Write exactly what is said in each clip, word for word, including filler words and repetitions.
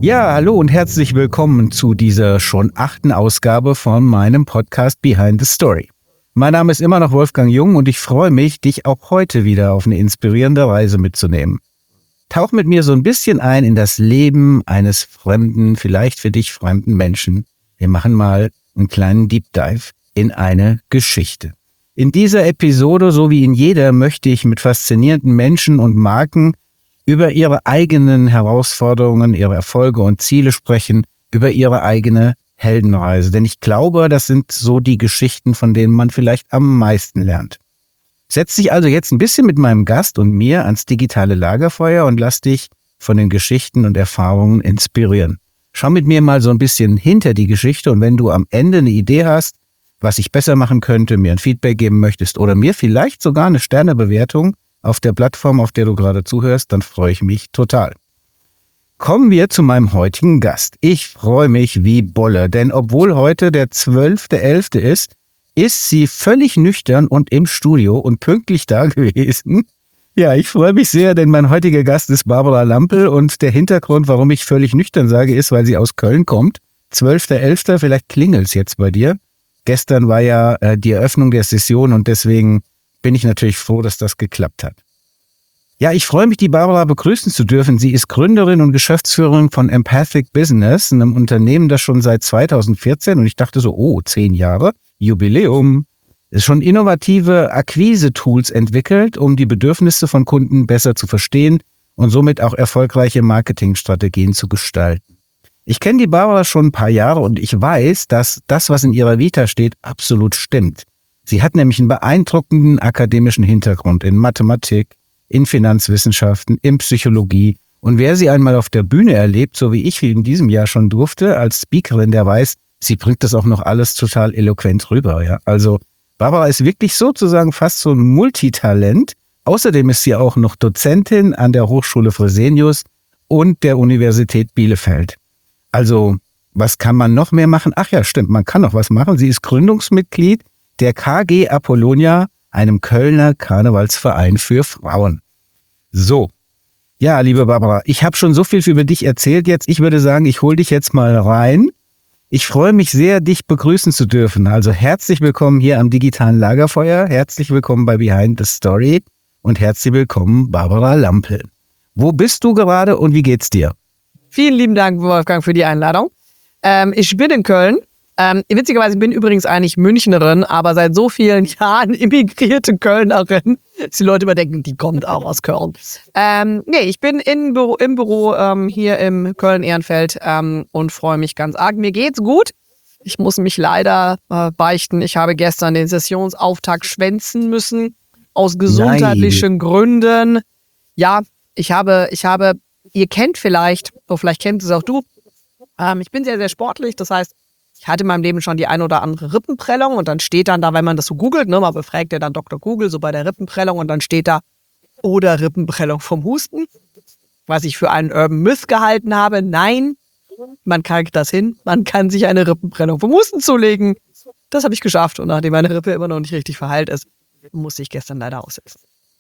Ja, hallo und herzlich willkommen zu dieser schon achten Ausgabe von meinem Podcast Behind the Story. Mein Name ist immer noch Wolfgang Jung und ich freue mich, dich auch heute wieder auf eine inspirierende Reise mitzunehmen. Tauch mit mir so ein bisschen ein in das Leben eines fremden, vielleicht für dich fremden Menschen. Wir machen mal einen kleinen Deep Dive in eine Geschichte. In dieser Episode, so wie in jeder, möchte ich mit faszinierenden Menschen und Marken über ihre eigenen Herausforderungen, ihre Erfolge und Ziele sprechen, über ihre eigene Heldenreise. Denn ich glaube, das sind so die Geschichten, von denen man vielleicht am meisten lernt. Setz dich also jetzt ein bisschen mit meinem Gast und mir ans digitale Lagerfeuer und lass dich von den Geschichten und Erfahrungen inspirieren. Schau mit mir mal so ein bisschen hinter die Geschichte und wenn du am Ende eine Idee hast, was ich besser machen könnte, mir ein Feedback geben möchtest oder mir vielleicht sogar eine Sternebewertung auf der Plattform, auf der du gerade zuhörst, dann freue ich mich total. Kommen wir zu meinem heutigen Gast. Ich freue mich wie Bolle, denn obwohl heute der zwölfter elfter ist, ist sie völlig nüchtern und im Studio und pünktlich da gewesen. Ja, ich freue mich sehr, denn mein heutiger Gast ist Barbara Lampl und der Hintergrund, warum ich völlig nüchtern sage, ist, weil sie aus Köln kommt. zwölfter elfter, vielleicht klingelt's jetzt bei dir. Gestern war ja äh, die Eröffnung der Session und deswegen bin ich natürlich froh, dass das geklappt hat. Ja, ich freue mich, die Barbara begrüßen zu dürfen. Sie ist Gründerin und Geschäftsführerin von Empathic Business, einem Unternehmen, das schon seit zweitausendvierzehn, und ich dachte so, oh, zehn Jahre, Jubiläum, ist schon innovative Akquise-Tools entwickelt, um die Bedürfnisse von Kunden besser zu verstehen und somit auch erfolgreiche Marketingstrategien zu gestalten. Ich kenne die Barbara schon ein paar Jahre und ich weiß, dass das, was in ihrer Vita steht, absolut stimmt. Sie hat nämlich einen beeindruckenden akademischen Hintergrund in Mathematik, in Finanzwissenschaften, in Psychologie. Und wer sie einmal auf der Bühne erlebt, so wie ich in diesem Jahr schon durfte, als Speakerin, der weiß, sie bringt das auch noch alles total eloquent rüber. Ja? Also Barbara ist wirklich sozusagen fast so ein Multitalent. Außerdem ist sie auch noch Dozentin an der Hochschule Fresenius und der Universität Bielefeld. Also was kann man noch mehr machen? Ach ja, stimmt, man kann noch was machen. Sie ist Gründungsmitglied der K G Apollonia, einem Kölner Karnevalsverein für Frauen. So, ja, liebe Barbara, ich habe schon so viel über dich erzählt jetzt. Ich würde sagen, ich hole dich jetzt mal rein. Ich freue mich sehr, dich begrüßen zu dürfen. Also herzlich willkommen hier am digitalen Lagerfeuer. Herzlich willkommen bei Behind the Story und herzlich willkommen, Barbara Lampl. Wo bist du gerade und wie geht's dir? Vielen lieben Dank, Wolfgang, für die Einladung. Ähm, ich bin in Köln. Ähm, witzigerweise, ich bin übrigens eigentlich Münchnerin, aber seit so vielen Jahren immigrierte Kölnerin, dass die Leute überdenken, die kommt auch aus Köln. Ähm, nee, ich bin in Büro, im Büro ähm, hier im Köln-Ehrenfeld ähm, und freue mich ganz arg. Mir geht's gut. Ich muss mich leider äh, beichten. Ich habe gestern den Sessionsauftakt schwänzen müssen, aus gesundheitlichen Nein. Gründen. Ja, ich habe, ich habe, ihr kennt vielleicht, oder vielleicht kennt es auch du, ähm, ich bin sehr, sehr sportlich, das heißt, ich hatte in meinem Leben schon die ein oder andere Rippenprellung und dann steht dann da, wenn man das so googelt, ne, man befragt ja dann Doktor Google so bei der Rippenprellung und dann steht da, oder Rippenprellung vom Husten, was ich für einen Urban Myth gehalten habe. Nein, man kriegt das hin, man kann sich eine Rippenprellung vom Husten zulegen. Das habe ich geschafft und nachdem meine Rippe immer noch nicht richtig verheilt ist, musste ich gestern leider aussetzen.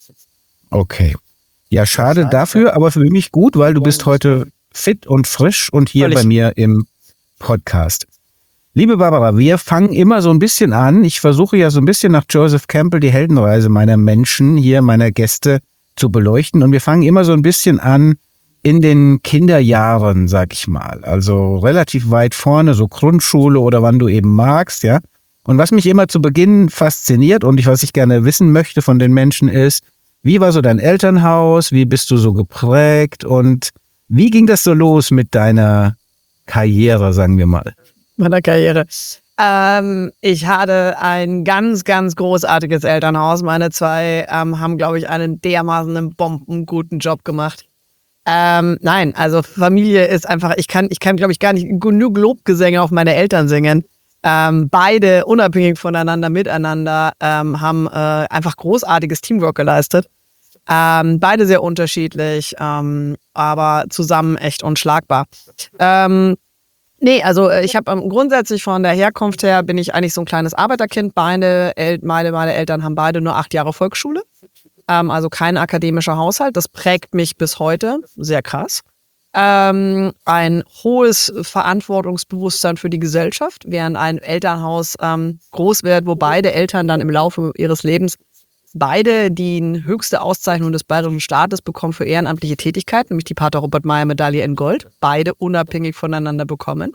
Okay. Ja, schade dafür, aber für mich gut, weil du bist heute fit und frisch und hier Völlig. bei mir im Podcast. Liebe Barbara, wir fangen immer so ein bisschen an. Ich versuche ja so ein bisschen nach Joseph Campbell die Heldenreise meiner Menschen, hier meiner Gäste, zu beleuchten. Und wir fangen immer so ein bisschen an in den Kinderjahren, sag ich mal. Also relativ weit vorne, so Grundschule oder wann du eben magst, ja. Und was mich immer zu Beginn fasziniert und ich, was ich gerne wissen möchte von den Menschen ist, wie war so dein Elternhaus? Wie bist du so geprägt? Und wie ging das so los mit deiner Karriere, sagen wir mal? Meiner Karriere. Ähm, ich hatte ein ganz, ganz großartiges Elternhaus. Meine zwei ähm, haben, glaube ich, einen dermaßen bombenguten Job gemacht. Ähm, nein, also Familie ist einfach, ich kann, ich kann, glaube ich, gar nicht genug Lobgesänge auf meine Eltern singen. Ähm, beide, unabhängig voneinander, miteinander, ähm, haben äh, einfach großartiges Teamwork geleistet. Ähm, beide sehr unterschiedlich, ähm, aber zusammen echt unschlagbar. Ähm, Nee, also ich habe ähm, grundsätzlich von der Herkunft her bin ich eigentlich so ein kleines Arbeiterkind. Beide, El- meine, meine Eltern haben beide nur acht Jahre Volksschule. Ähm, also kein akademischer Haushalt. Das prägt mich bis heute. Sehr krass. ähm, ein hohes Verantwortungsbewusstsein für die Gesellschaft, während ein Elternhaus ähm, groß wird, wo beide Eltern dann im Laufe ihres Lebens beide die höchste Auszeichnung des bayerischen Staates bekommen für ehrenamtliche Tätigkeit, nämlich die Pater-Robert-Meyer-Medaille in Gold, beide unabhängig voneinander bekommen.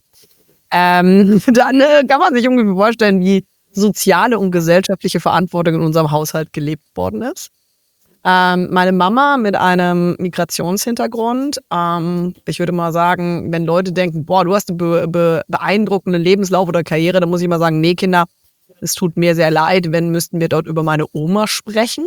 Ähm, dann äh, kann man sich ungefähr vorstellen, wie soziale und gesellschaftliche Verantwortung in unserem Haushalt gelebt worden ist. Ähm, meine Mama mit einem Migrationshintergrund, ähm, ich würde mal sagen, wenn Leute denken, boah, du hast einen be- be- beeindruckenden Lebenslauf oder Karriere, dann muss ich mal sagen, nee, Kinder, es tut mir sehr leid, wenn müssten wir dort über meine Oma sprechen,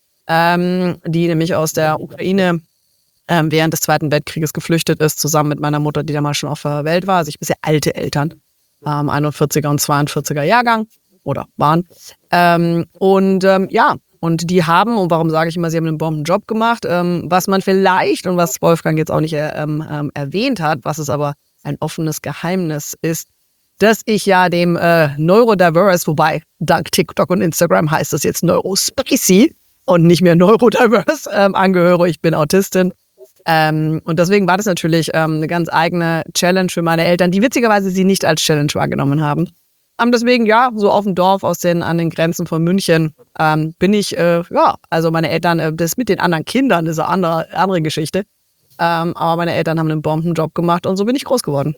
ähm, die nämlich aus der Ukraine ähm, während des Zweiten Weltkrieges geflüchtet ist, zusammen mit meiner Mutter, die damals schon auf der Welt war. Also ich bin sehr alte Eltern, ähm, einundvierziger und zweiundvierziger Jahrgang oder waren. Ähm, und ähm, ja, und die haben, und warum sage ich immer, sie haben einen Bombenjob gemacht, ähm, was man vielleicht, und was Wolfgang jetzt auch nicht ähm, ähm, erwähnt hat, was es aber ein offenes Geheimnis ist, dass ich ja dem äh, Neurodiverse, wobei dank TikTok und Instagram heißt das jetzt Neurospacey und nicht mehr Neurodiverse, ähm, angehöre. Ich bin Autistin. Ähm, und deswegen war das natürlich ähm, eine ganz eigene Challenge für meine Eltern, die witzigerweise sie nicht als Challenge wahrgenommen haben. Ähm, deswegen, ja, so auf dem Dorf aus den, an den Grenzen von München ähm, bin ich, äh, ja, also meine Eltern, äh, das mit den anderen Kindern ist eine andere, andere Geschichte. Ähm, aber meine Eltern haben einen Bombenjob gemacht und so bin ich groß geworden.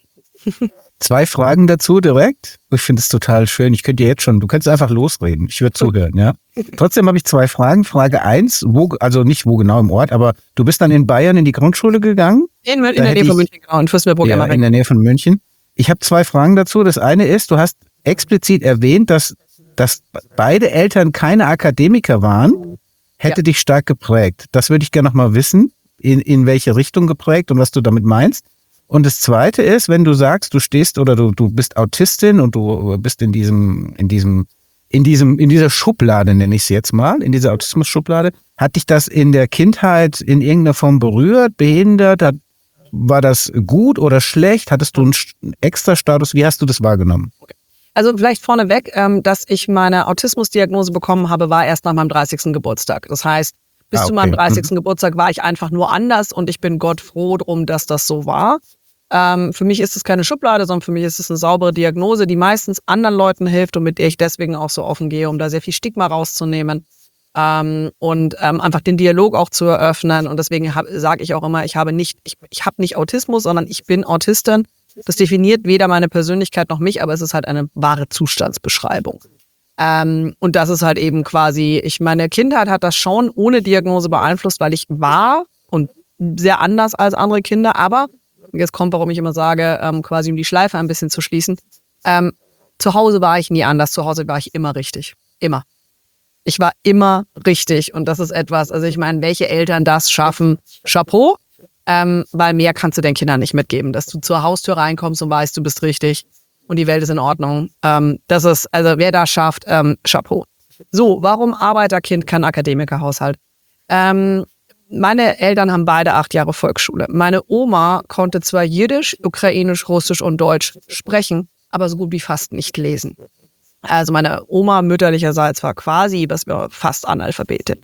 Zwei Fragen dazu direkt. Ich finde es total schön. Ich könnte dir jetzt schon, du könntest einfach losreden. Ich würde zuhören, ja. Trotzdem habe ich zwei Fragen. Frage eins, wo, also nicht wo genau im Ort, aber du bist dann in Bayern in die Grundschule gegangen? In, in der Nähe von München, genau, in Fürstenberg. Ja, in der Nähe von München. Ich habe zwei Fragen dazu. Das eine ist, du hast explizit erwähnt, dass, dass beide Eltern keine Akademiker waren, hätte ja. dich stark geprägt. Das würde ich gerne noch mal wissen, in, in welche Richtung geprägt und was du damit meinst. Und das Zweite ist, wenn du sagst, du stehst oder du, du bist Autistin und du bist in diesem, in diesem, in diesem, in dieser Schublade, nenne ich es jetzt mal, in dieser Autismus-Schublade, hat dich das in der Kindheit in irgendeiner Form berührt, behindert? Hat, war das gut oder schlecht? Hattest du einen extra Status? Wie hast du das wahrgenommen? Also vielleicht vorneweg, ähm, dass ich meine Autismusdiagnose bekommen habe, war erst nach meinem dreißigsten Geburtstag. Das heißt, bis ah, okay. zu meinem dreißigsten Mhm. Geburtstag war ich einfach nur anders und ich bin Gott froh drum, dass das so war. Ähm, für mich ist es keine Schublade, sondern für mich ist es eine saubere Diagnose, die meistens anderen Leuten hilft und mit der ich deswegen auch so offen gehe, um da sehr viel Stigma rauszunehmen ähm, und ähm, einfach den Dialog auch zu eröffnen. Und deswegen sage ich auch immer, ich habe nicht, ich, ich habe nicht Autismus, sondern ich bin Autistin. Das definiert weder meine Persönlichkeit noch mich, aber es ist halt eine wahre Zustandsbeschreibung. Ähm, und das ist halt eben quasi, ich meine Kindheit hat das schon ohne Diagnose beeinflusst, weil ich war und sehr anders als andere Kinder, aber jetzt kommt, warum ich immer sage, ähm, quasi um die Schleife ein bisschen zu schließen, ähm, zu Hause war ich nie anders, zu Hause war ich immer richtig, immer. Ich war immer richtig und das ist etwas, also ich meine, welche Eltern das schaffen, Chapeau, ähm, weil mehr kannst du den Kindern nicht mitgeben, dass du zur Haustür reinkommst und weißt, du bist richtig und die Welt ist in Ordnung. Ähm, das ist, also wer das schafft, ähm, Chapeau. So, warum Arbeiterkind, kein Akademikerhaushalt? Ähm, meine Eltern haben beide acht Jahre Volksschule. Meine Oma konnte zwar Jiddisch, Ukrainisch, Russisch und Deutsch sprechen, aber so gut wie fast nicht lesen. Also meine Oma mütterlicherseits war quasi, das war fast Analphabetin.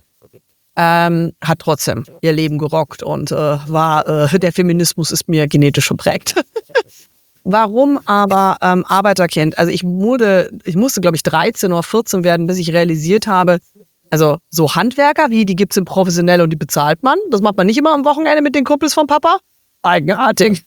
Ähm, hat trotzdem ihr Leben gerockt und äh, war, äh, der Feminismus ist mir genetisch geprägt. Warum aber ähm, Arbeiterkind? Also ich wurde, ich musste, glaube ich, dreizehn oder vierzehn werden, bis ich realisiert habe, also so Handwerker, wie die gibt's im Professionell und die bezahlt man. Das macht man nicht immer am Wochenende mit den Kumpels vom Papa. Eigenartig.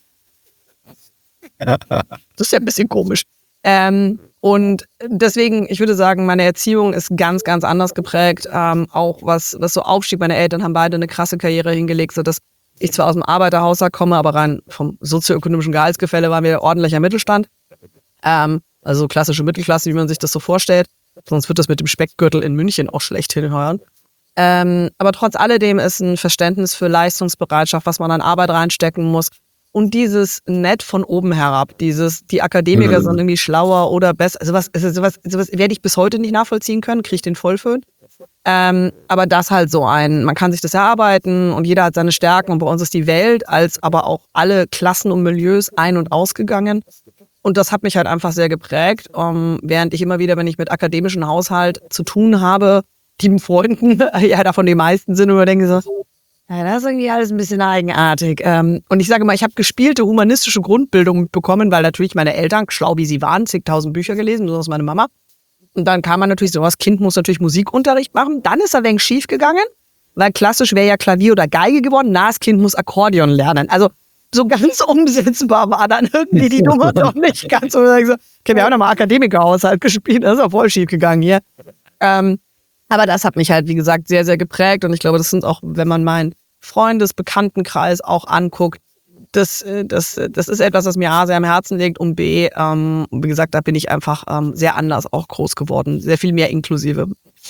Das ist ja ein bisschen komisch. Ähm, und deswegen, ich würde sagen, meine Erziehung ist ganz, ganz anders geprägt. Ähm, auch was, was so Aufstieg, meine Eltern haben beide eine krasse Karriere hingelegt, sodass ich zwar aus dem Arbeiterhaushalt komme, aber rein vom sozioökonomischen Gehaltsgefälle waren wir ordentlicher Mittelstand. Ähm, also klassische Mittelklasse, wie man sich das so vorstellt. Sonst wird das mit dem Speckgürtel in München auch schlecht hinhören. Ähm, aber trotz alledem ist ein Verständnis für Leistungsbereitschaft, was man an Arbeit reinstecken muss. Und dieses nett von oben herab, dieses, die Akademiker mhm. sind irgendwie schlauer oder besser. Also was, also sowas, sowas werde ich bis heute nicht nachvollziehen können, kriege ich den Vollföhn. Ähm, aber das halt so ein, man kann sich das erarbeiten und jeder hat seine Stärken und bei uns ist die Welt als aber auch alle Klassen und Milieus ein- und ausgegangen. Und das hat mich halt einfach sehr geprägt, um, während ich immer wieder, wenn ich mit akademischen Haushalt zu tun habe, lieben Freunden, ja davon die meisten sind, und ich denke so, Ja, das ist irgendwie alles ein bisschen eigenartig. Ähm, und ich sage mal, ich habe gespielte humanistische Grundbildung mitbekommen, weil natürlich meine Eltern, schlau wie sie waren, zigtausend Bücher gelesen, besonders meine Mama. Und dann kam man natürlich so, das Kind muss natürlich Musikunterricht machen. Dann ist er wenig schief gegangen, weil klassisch wäre ja Klavier oder Geige geworden. Na, das Kind muss Akkordeon lernen. Also so ganz umsetzbar war dann irgendwie die Nummer doch nicht ganz so. Okay, wir haben nochmal Akademikerhaushalt gespielt, das ist ja voll schief gegangen hier. Ähm, aber das hat mich halt, wie gesagt, sehr, sehr geprägt. Und ich glaube, das sind auch, wenn man meinen Freundes-, Bekanntenkreis auch anguckt, das, das, das ist etwas, was mir A, sehr am Herzen liegt und B, ähm, wie gesagt, da bin ich einfach ähm, sehr anders auch groß geworden. Sehr viel mehr inklusive.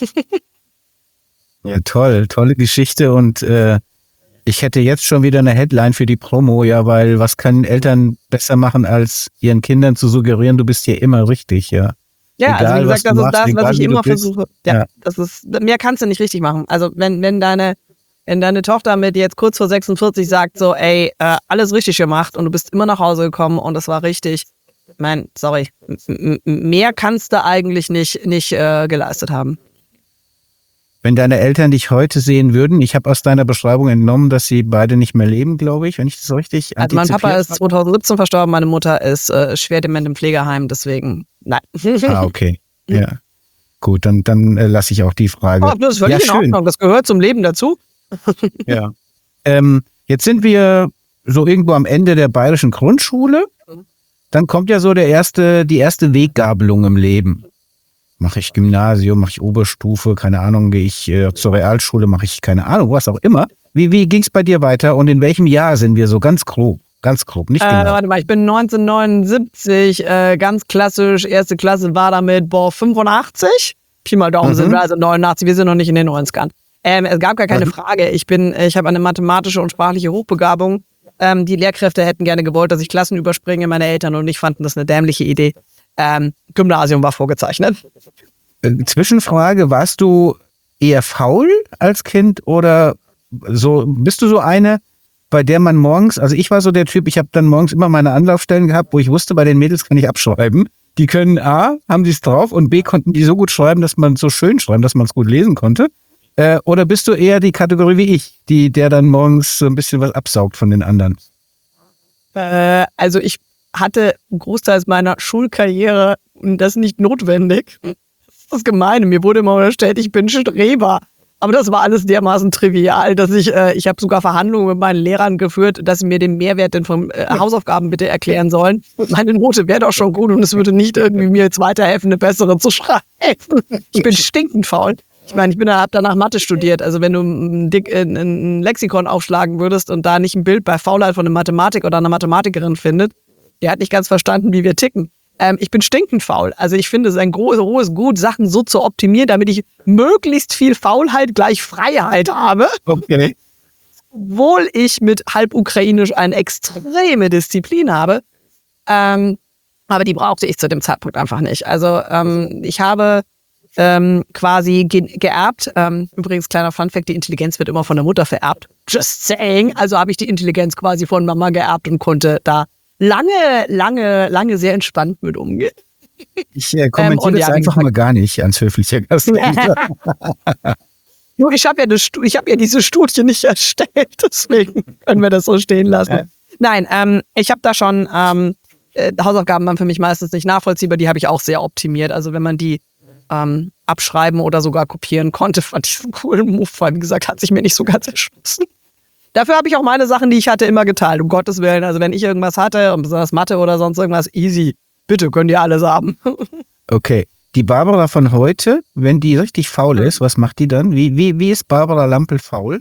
Ja, toll. Tolle Geschichte und äh, ich hätte jetzt schon wieder eine Headline für die Promo, ja, weil was können Eltern besser machen, als ihren Kindern zu suggerieren, du bist hier immer richtig, ja. Ja, Egal, also wie gesagt, das machst, ist das, egal, was ich immer bist. versuche. Ja, ja, das ist, mehr kannst du nicht richtig machen. Also wenn, wenn deine, wenn deine Tochter mit jetzt kurz vor sechsundvierzig sagt, so, ey, äh, alles richtig gemacht und du bist immer nach Hause gekommen und das war richtig, ich mein, sorry, m- m- mehr kannst du eigentlich nicht, nicht äh, geleistet haben. Wenn deine Eltern dich heute sehen würden, ich habe aus deiner Beschreibung entnommen, dass sie beide nicht mehr leben, glaube ich, wenn ich das so richtig Also mein Papa ist antizipiert habe. zweitausendsiebzehn verstorben, meine Mutter ist äh, schwer dement im Pflegeheim, deswegen nein. Ah, okay. Ja. Gut, dann, dann äh, lasse ich auch die Frage. Oh, das ist völlig Ja, in schön. Ordnung, das gehört zum Leben dazu. Ja. Ähm, jetzt sind wir so irgendwo am Ende der bayerischen Grundschule. Dann kommt ja so der erste, die erste Weggabelung im Leben. Mache ich Gymnasium, mache ich Oberstufe, keine Ahnung, gehe ich äh, zur Realschule, mache ich keine Ahnung, was auch immer. Wie, wie ging es bei dir weiter und in welchem Jahr sind wir so ganz grob? Ganz grob, nicht Äh, genau. warte mal, ich bin neunzehnhundertneunundsiebzig, äh, ganz klassisch, erste Klasse war damit, boah, fünfundachtzig. Pi mal Daumen Mhm. sind wir, also neunundachtzig, wir sind noch nicht in den neunzigern. Ähm, es gab gar keine Mhm. Frage. Ich bin, ich habe eine mathematische und sprachliche Hochbegabung. Ähm, die Lehrkräfte hätten gerne gewollt, dass ich Klassen überspringe. Meine Eltern und ich fanden das eine dämliche Idee. Ähm, Gymnasium war vorgezeichnet. Äh, Zwischenfrage, warst du eher faul als Kind oder so, bist du so eine, bei der man morgens, also ich war so der Typ, ich habe dann morgens immer meine Anlaufstellen gehabt, wo ich wusste, bei den Mädels kann ich abschreiben. Die können A, haben sie es drauf und B, konnten die so gut schreiben, dass man so schön schreiben, dass man es gut lesen konnte. Äh, oder bist du eher die Kategorie wie ich, die der dann morgens so ein bisschen was absaugt von den anderen? Äh, also ich hatte großteils meiner Schulkarriere das nicht notwendig. Das ist das Gemeine. Mir wurde immer unterstellt, ich bin Streber. Aber das war alles dermaßen trivial, dass ich, äh, ich habe sogar Verhandlungen mit meinen Lehrern geführt, dass sie mir den Mehrwert denn von äh, Hausaufgaben bitte erklären sollen. Meine Note wäre doch schon gut und es würde nicht irgendwie mir jetzt weiterhelfen, eine bessere zu schreiben. Ich bin stinkend faul. Ich meine, ich bin habe danach Mathe studiert. Also wenn du ein, Dick, ein, ein Lexikon aufschlagen würdest und da nicht ein Bild bei Faulheit von einem Mathematiker oder einer Mathematikerin findet, der hat nicht ganz verstanden, wie wir ticken. Ähm, ich bin stinkend faul. Also ich finde es ein großes, hohes Gut, Sachen so zu optimieren, damit ich möglichst viel Faulheit gleich Freiheit habe. Okay. Obwohl ich mit halb ukrainisch eine extreme Disziplin habe. Ähm, aber die brauchte ich zu dem Zeitpunkt einfach nicht. Also ähm, ich habe ähm, quasi ge- geerbt. Ähm, übrigens, kleiner Funfact, die Intelligenz wird immer von der Mutter vererbt. Just saying. Also habe ich die Intelligenz quasi von Mama geerbt und konnte da lange, lange, lange sehr entspannt mit umgehen. Ich äh, kommentiere Ähm, das ja, einfach mal gar nicht ans höfliche Gastleser. Nur ich habe ja, das Stu- ich hab ja diese Studie nicht erstellt, deswegen können wir das so stehen lassen. Ja. Nein, ähm, ich habe da schon, ähm, äh, Hausaufgaben waren für mich meistens nicht nachvollziehbar, die habe ich auch sehr optimiert. Also wenn man die ähm, abschreiben oder sogar kopieren konnte, fand ich einen coolen Move, weil wie gesagt, hat sich mir nicht so ganz erschlossen. Dafür habe ich auch meine Sachen, die ich hatte, immer geteilt, um Gottes Willen. Also wenn ich irgendwas hatte, und besonders Mathe oder sonst irgendwas, easy. Bitte, könnt ihr alles haben. Okay. Die Barbara von heute, wenn die richtig faul ist, was macht die dann? Wie, wie, wie ist Barbara Lampel faul?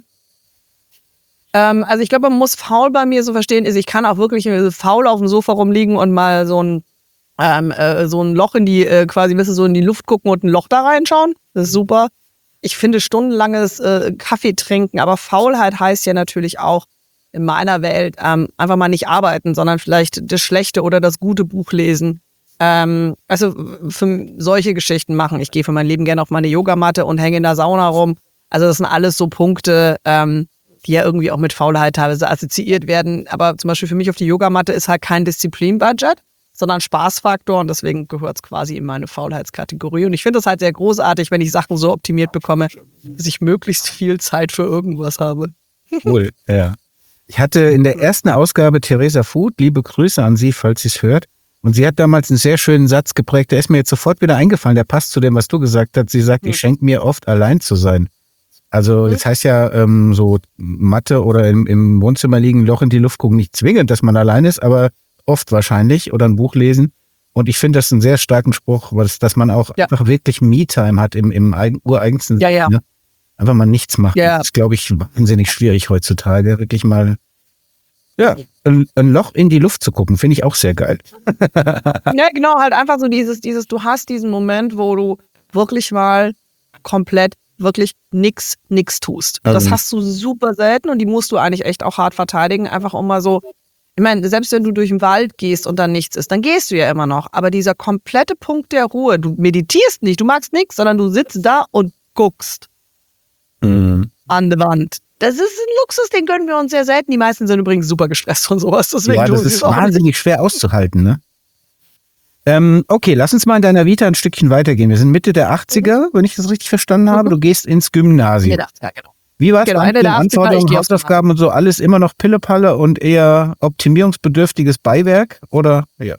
ähm, also ich glaube, man muss faul bei mir so verstehen, ist, ich kann auch wirklich faul auf dem Sofa rumliegen und mal so ein, ähm, äh, so ein Loch in die, äh, quasi, weißt du, so in die Luft gucken und ein Loch da reinschauen. Das ist super. Ich finde stundenlanges äh, Kaffee trinken, aber Faulheit heißt ja natürlich auch in meiner Welt ähm, einfach mal nicht arbeiten, sondern vielleicht das schlechte oder das gute Buch lesen. Ähm, also für solche Geschichten machen. Ich gehe für mein Leben gerne auf meine Yogamatte und hänge in der Sauna rum. Also das sind alles so Punkte, ähm, die ja irgendwie auch mit Faulheit teilweise assoziiert werden. Aber zum Beispiel für mich auf die Yogamatte ist halt kein Disziplin-Budget, sondern Spaßfaktor und deswegen gehört es quasi in meine Faulheitskategorie. Und ich finde es halt sehr großartig, wenn ich Sachen so optimiert bekomme, dass ich möglichst viel Zeit für irgendwas habe. Wohl, ja. Ich hatte in der ersten Ausgabe Theresa Food, liebe Grüße an sie, falls sie es hört. Und sie hat damals einen sehr schönen Satz geprägt, der ist mir jetzt sofort wieder eingefallen, der passt zu dem, was du gesagt hast. Sie sagt, Hm. ich schenke mir oft allein zu sein. Also Hm. das heißt ja, ähm, so Mathe oder im, im Wohnzimmer liegen, Loch in die Luft gucken, nicht zwingend, dass man allein ist, aber oft wahrscheinlich oder ein Buch lesen. Und ich finde das einen sehr starken Spruch, dass, dass man auch Ja. einfach wirklich Me-Time hat im, im eigen, ureigensten Ja, ja. Sinne. Einfach mal nichts machen. Ja. Das ist, glaube ich, wahnsinnig schwierig heutzutage. Wirklich mal ja, ein, ein Loch in die Luft zu gucken, finde ich auch sehr geil. Ja, genau, halt einfach so dieses, dieses, du hast diesen Moment, wo du wirklich mal komplett, wirklich nix, nix tust. Das Ähm. hast du super selten und die musst du eigentlich echt auch hart verteidigen, einfach um mal so, ich meine, selbst wenn du durch den Wald gehst und dann nichts ist, dann gehst du ja immer noch, aber dieser komplette Punkt der Ruhe, du meditierst nicht, du magst nichts, sondern du sitzt da und guckst Mhm. an die Wand. Das ist ein Luxus, den gönnen wir uns sehr selten. Die meisten sind übrigens super gestresst von sowas. Deswegen Ja, tun das sie es ist auch nicht. wahnsinnig schwer auszuhalten, ne? Ähm, okay, lass uns mal in deiner Vita ein Stückchen weitergehen. Wir sind Mitte der achtziger, wenn ich das richtig verstanden habe. Mhm. Du gehst ins Gymnasium. Ja, ja, genau. Wie war es Genau, bei Ende den der achtziger, ich Anforderungen, gehe aufs Hausaufgaben und so? Alles immer noch Pillepalle und eher optimierungsbedürftiges Beiwerk? Oder? Ja.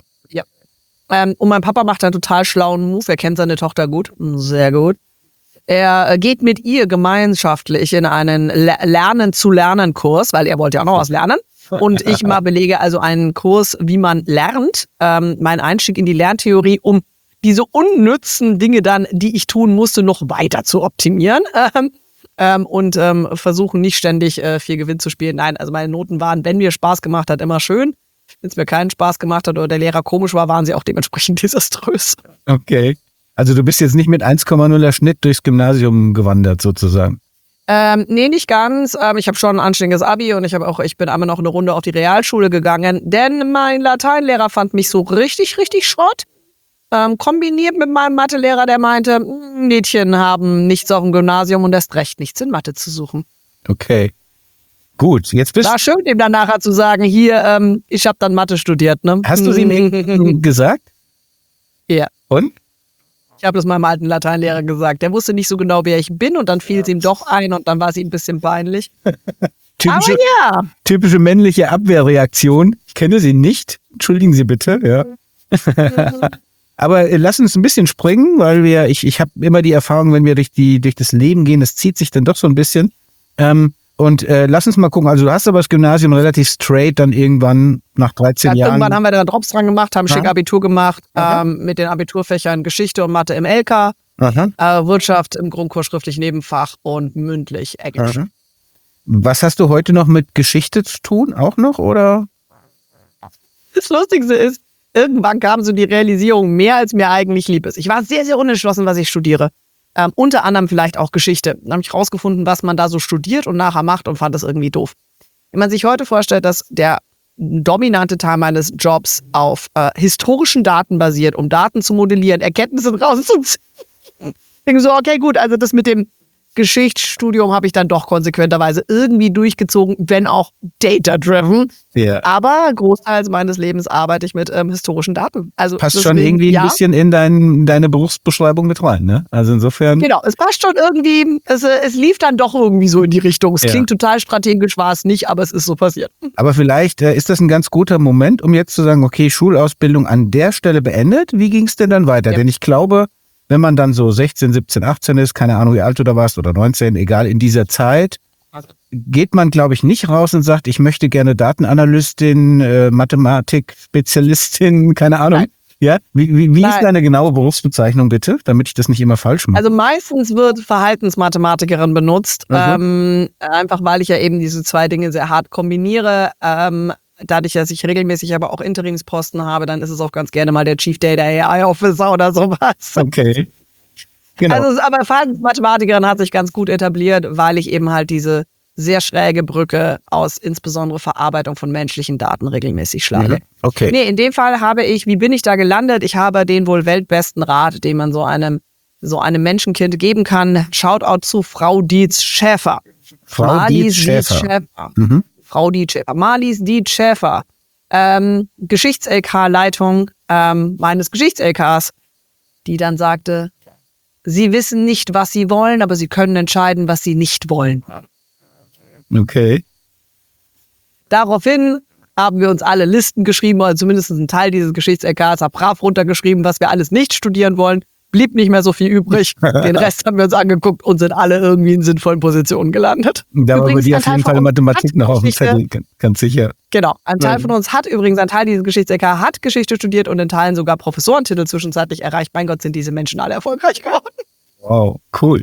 Ähm, und mein Papa macht einen total schlauen Move. Er kennt seine Tochter gut. Sehr gut. Er äh, geht mit ihr gemeinschaftlich in einen Le- Lernen-zu-Lernen-Kurs, weil er wollte ja auch noch was lernen. Und ich mal belege also einen Kurs, wie man lernt. Ähm, mein Einstieg in die Lerntheorie, um diese unnützen Dinge dann, die ich tun musste, noch weiter zu optimieren. Ähm, ähm, und ähm, versuchen nicht ständig äh, viel Gewinn zu spielen. Nein, also meine Noten waren, wenn mir Spaß gemacht hat, immer schön. Wenn es mir keinen Spaß gemacht hat oder der Lehrer komisch war, waren sie auch dementsprechend desaströs. Okay. Also du bist jetzt nicht mit eins Komma nuller Schnitt durchs Gymnasium gewandert, sozusagen. Ähm, nee, nicht ganz. Ähm, ich habe schon ein anständiges Abi und ich habe auch, ich bin einmal noch eine Runde auf die Realschule gegangen, denn mein Lateinlehrer fand mich so richtig, richtig Schrott. Ähm, kombiniert mit meinem Mathelehrer, der meinte, Mädchen haben nichts auf dem Gymnasium und erst recht nichts in Mathe zu suchen. Okay. Gut, jetzt bist War schön, dem dann nachher zu sagen, hier, ähm, ich habe dann Mathe studiert. Ne? Hast du es ihm irgendwann gesagt? Ja. Und? Ich habe das meinem alten Lateinlehrer gesagt. Der wusste nicht so genau, wer ich bin und dann fiel es ihm doch ein und dann war es ihm ein bisschen peinlich. Typische, Aber ja. typische männliche Abwehrreaktion. Ich kenne sie nicht. Entschuldigen Sie bitte. Ja. Aber äh, lass uns ein bisschen springen, weil wir, ich, ich habe immer die Erfahrung, wenn wir durch die durch das Leben gehen, das zieht sich dann doch so ein bisschen. Ähm, und äh, lass uns mal gucken. Also du hast aber das Gymnasium relativ straight dann irgendwann nach dreizehn Ja, Jahren. irgendwann haben wir da Drops dran gemacht, haben Aha. schick Abitur gemacht, Aha. ähm, mit den Abiturfächern Geschichte und Mathe im L K, Aha. äh, Wirtschaft im Grundkurs schriftlich Nebenfach und mündlich Englisch. Aha. Was hast du heute noch mit Geschichte zu tun? Auch noch? Oder? Das Lustigste ist, irgendwann kam so die Realisierung, mehr als mir eigentlich lieb ist. Ich war sehr, sehr unentschlossen, was ich studiere. Ähm, unter anderem vielleicht auch Geschichte. Dann habe ich rausgefunden, was man da so studiert und nachher macht und fand das irgendwie doof. Wenn man sich heute vorstellt, dass der dominante Teil meines Jobs auf äh, historischen Daten basiert, um Daten zu modellieren, Erkenntnisse rauszuziehen. Ich denke so, okay, gut, also das mit dem Geschichtsstudium habe ich dann doch konsequenterweise irgendwie durchgezogen, wenn auch data-driven. Ja. Aber großteils meines Lebens arbeite ich mit ähm, historischen Daten. Also Passt deswegen, schon irgendwie ja, ein bisschen in dein, deine Berufsbeschreibung mit rein, ne? Also insofern. Genau, es passt schon irgendwie, es, äh, es lief dann doch irgendwie so in die Richtung. Es Ja. klingt total strategisch, war es nicht, aber es ist so passiert. Aber vielleicht äh, ist das ein ganz guter Moment, um jetzt zu sagen, okay, Schulausbildung an der Stelle beendet. Wie ging es denn dann weiter? Ja. Denn ich glaube, wenn man dann so sechzehn, siebzehn, achtzehn ist, keine Ahnung, wie alt du da warst, oder neunzehn, egal, in dieser Zeit, geht man, glaube ich, nicht raus und sagt, ich möchte gerne Datenanalystin, äh, Mathematik-Spezialistin, keine Ahnung. Nein. Ja? Wie, wie, wie ist Nein. deine genaue Berufsbezeichnung, bitte? Damit ich das nicht immer falsch mache. Also meistens wird Verhaltensmathematikerin benutzt, Mhm. ähm, einfach weil ich ja eben diese zwei Dinge sehr hart kombiniere. Ähm, dadurch, dass ich regelmäßig aber auch Interimsposten habe, dann ist es auch ganz gerne mal der Chief Data A I Officer oder sowas. Okay. Genau. Also, aber Verhaltensmathematikerin hat sich ganz gut etabliert, weil ich eben halt diese sehr schräge Brücke aus insbesondere Verarbeitung von menschlichen Daten regelmäßig schlage. Mhm. Okay. Nee, in dem Fall habe ich, wie bin ich da gelandet? Ich habe den wohl weltbesten Rat, den man so einem, so einem Menschenkind geben kann. Shoutout zu Frau Dietz Schäfer. Frau Marlies Dietz Schäfer. Schäfer. Mhm. Frau Dietz Schäfer. Marlies Dietz Schäfer. Ähm, Geschichts-L K-Leitung ähm, meines Geschichts-L Ks, die dann sagte, Sie wissen nicht, was Sie wollen, aber Sie können entscheiden, was Sie nicht wollen. Okay. Daraufhin haben wir uns alle Listen geschrieben, oder zumindest einen Teil dieses Geschichts-L Ks, haben brav runtergeschrieben, was wir alles nicht studieren wollen. Blieb nicht mehr so viel übrig. Den Rest haben wir uns angeguckt und sind alle irgendwie in sinnvollen Positionen gelandet. Da war bei dir auf jeden Fall Mathematik noch auf dem Zettel, ganz sicher. Genau. Ein Teil von uns hat übrigens, ein Teil dieses Geschichts-L K hat Geschichte studiert und in Teilen sogar Professorentitel zwischenzeitlich erreicht. Mein Gott, sind diese Menschen alle erfolgreich geworden. Wow, cool.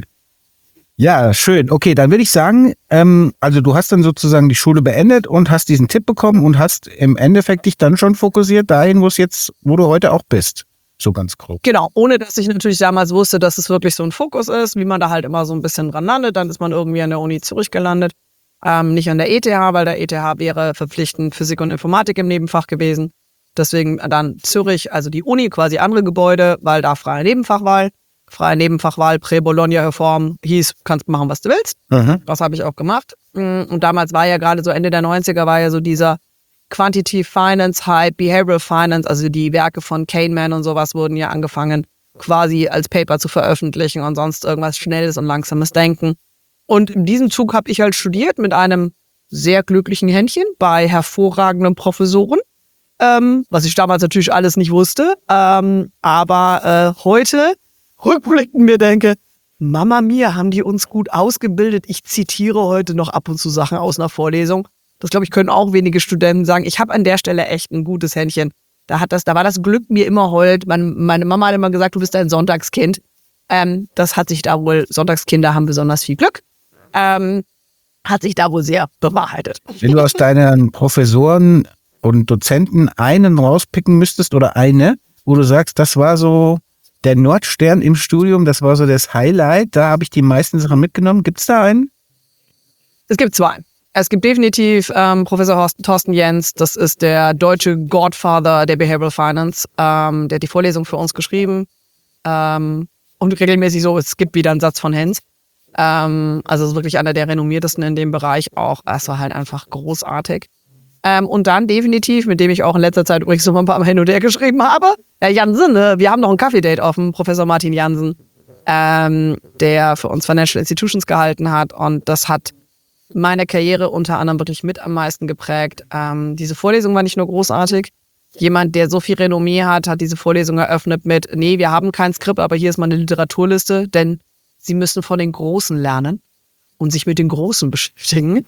Ja, schön. Okay, dann würde ich sagen, ähm, also du hast dann sozusagen die Schule beendet und hast diesen Tipp bekommen und hast im Endeffekt dich dann schon fokussiert dahin, wo es jetzt, wo du heute auch bist. So ganz grob. Genau, ohne dass ich natürlich damals wusste, dass es wirklich so ein Fokus ist, wie man da halt immer so ein bisschen dran landet. Dann ist man irgendwie an der Uni Zürich gelandet. Ähm, nicht an der E T H, weil der E T H wäre verpflichtend Physik und Informatik im Nebenfach gewesen. Deswegen dann Zürich, also die Uni, quasi andere Gebäude, weil da freie Nebenfachwahl. Freie Nebenfachwahl, Prä-Bologna-Reform hieß, kannst machen, was du willst. Mhm. Das habe ich auch gemacht. Und damals war ja gerade so Ende der neunziger, war ja so dieser Quantitative Finance, Hype, Behavioral Finance, also die Werke von Kahneman und sowas wurden ja angefangen, quasi als Paper zu veröffentlichen und sonst irgendwas Schnelles und Langsames Denken. Und in diesem Zug habe ich halt studiert mit einem sehr glücklichen Händchen bei hervorragenden Professoren, ähm, was ich damals natürlich alles nicht wusste. Ähm, aber äh, heute rückblickend mir denke, Mama mia, haben die uns gut ausgebildet. Ich zitiere heute noch ab und zu Sachen aus einer Vorlesung. Das, glaube ich, können auch wenige Studenten sagen. Ich habe an der Stelle echt ein gutes Händchen. Da hat das, da war das Glück mir immer heult. Meine, meine Mama hat immer gesagt, du bist ein Sonntagskind. Ähm, das hat sich da wohl, Sonntagskinder haben besonders viel Glück. Ähm, hat sich da wohl sehr bewahrheitet. Wenn du aus deinen Professoren und Dozenten einen rauspicken müsstest oder eine, wo du sagst, das war so der Nordstern im Studium, das war so das Highlight, da habe ich die meisten Sachen mitgenommen. Gibt es da einen? Es gibt zwei. Es gibt definitiv ähm, Professor Horst, Thorsten Jens, das ist der deutsche Godfather der Behavioral Finance. Ähm, der hat die Vorlesung für uns geschrieben. Ähm, und regelmäßig so, es gibt wieder einen Satz von Hens. Ähm, also ist wirklich einer der renommiertesten in dem Bereich auch. Es war halt einfach großartig. Ähm, und dann definitiv, mit dem ich auch in letzter Zeit übrigens noch ein paar Mal hin und her geschrieben habe, Herr Jansen, ne? Wir haben noch ein Kaffee-Date offen, Professor Martin Jansen, ähm, der für uns Financial Institutions gehalten hat. Und das hat meine Karriere unter anderem wirklich mit am meisten geprägt. Ähm, diese Vorlesung war nicht nur großartig. Jemand, der so viel Renommee hat, hat diese Vorlesung eröffnet mit, nee, wir haben kein Skript, aber hier ist mal eine Literaturliste, denn Sie müssen von den Großen lernen und sich mit den Großen beschäftigen.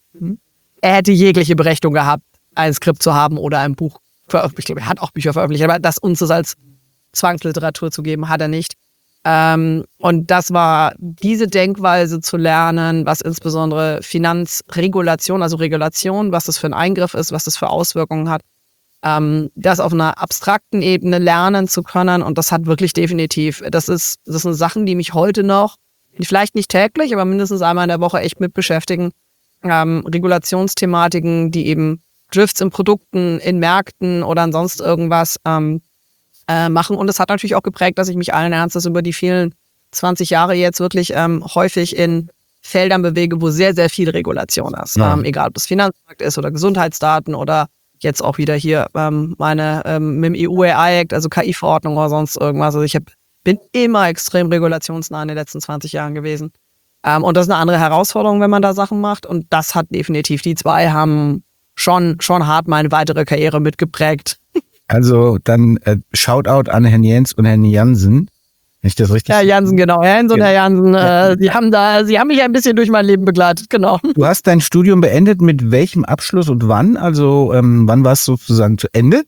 Er hätte jegliche Berechtigung gehabt, ein Skript zu haben oder ein Buch veröffentlicht. Er hat auch Bücher veröffentlicht, aber das uns das als Zwangsliteratur zu geben, hat er nicht. Ähm, und das war diese Denkweise zu lernen, was insbesondere Finanzregulation, also Regulation, was das für ein Eingriff ist, was das für Auswirkungen hat, ähm, das auf einer abstrakten Ebene lernen zu können. Und das hat wirklich definitiv, das ist, das sind Sachen, die mich heute noch, vielleicht nicht täglich, aber mindestens einmal in der Woche echt mit beschäftigen. Ähm, Regulationsthematiken, die eben Drifts in Produkten, in Märkten oder ansonsten irgendwas ähm, äh, machen. Und es hat natürlich auch geprägt, dass ich mich allen Ernstes über die vielen zwanzig Jahre jetzt wirklich ähm, häufig in Feldern bewege, wo sehr, sehr viel Regulation ist. Ja. Ähm, egal, ob das Finanzmarkt ist oder Gesundheitsdaten oder jetzt auch wieder hier ähm, meine ähm, mit dem E U-A I-Act, also K I-Verordnung oder sonst irgendwas. Also ich hab, bin immer extrem regulationsnah in den letzten zwanzig Jahren gewesen. Ähm, und das ist eine andere Herausforderung, wenn man da Sachen macht. Und das hat definitiv, die zwei haben schon, schon hart meine weitere Karriere mitgeprägt. Also dann äh, Shoutout an Herrn Jens und Herrn Jansen. Wenn ich das richtig Herr Jansen, genau. Herr Jens und Herr Jansen, äh, die haben da, sie haben mich ein bisschen durch mein Leben begleitet, genau. Du hast dein Studium beendet mit welchem Abschluss und wann? Also ähm, wann war es sozusagen zu Ende?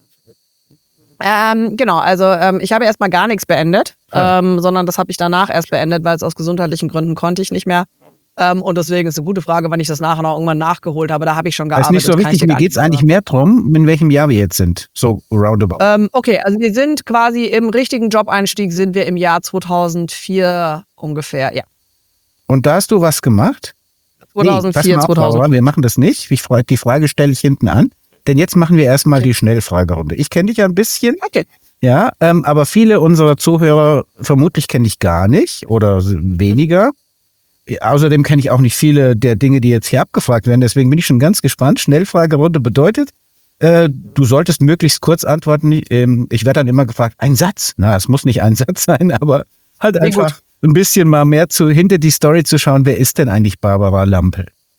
Ähm, genau, also ähm, ich habe erstmal gar nichts beendet, ah. ähm, sondern das habe ich danach erst beendet, weil es aus gesundheitlichen Gründen konnte ich nicht mehr. Ähm, und deswegen ist eine gute Frage, wann ich das nachher noch irgendwann nachgeholt habe. Da habe ich schon gearbeitet. Das ist nicht so wichtig, mir geht es eigentlich mehr drum, in welchem Jahr wir jetzt sind, so roundabout. Ähm, okay, also wir sind quasi im richtigen Job-Einstieg sind wir im Jahr zweitausendvier ungefähr, ja. Und da hast du was gemacht? zweitausendvier, nee, zweitausend. Wir machen das nicht. Ich, die Frage stelle ich hinten an. Denn jetzt machen wir erstmal okay. die Schnellfragerunde. Ich kenne dich ja ein bisschen. Okay. Ja, ähm, aber viele unserer Zuhörer vermutlich kenne ich gar nicht oder weniger. Außerdem kenne ich auch nicht viele der Dinge, die jetzt hier abgefragt werden. Deswegen bin ich schon ganz gespannt. Schnellfragerunde bedeutet, äh, du solltest möglichst kurz antworten. Ähm, ich werde dann immer gefragt, ein Satz. Na, es muss nicht ein Satz sein, aber halt einfach ein bisschen mal mehr zu hinter die Story zu schauen. Wer ist denn eigentlich Barbara Lampel?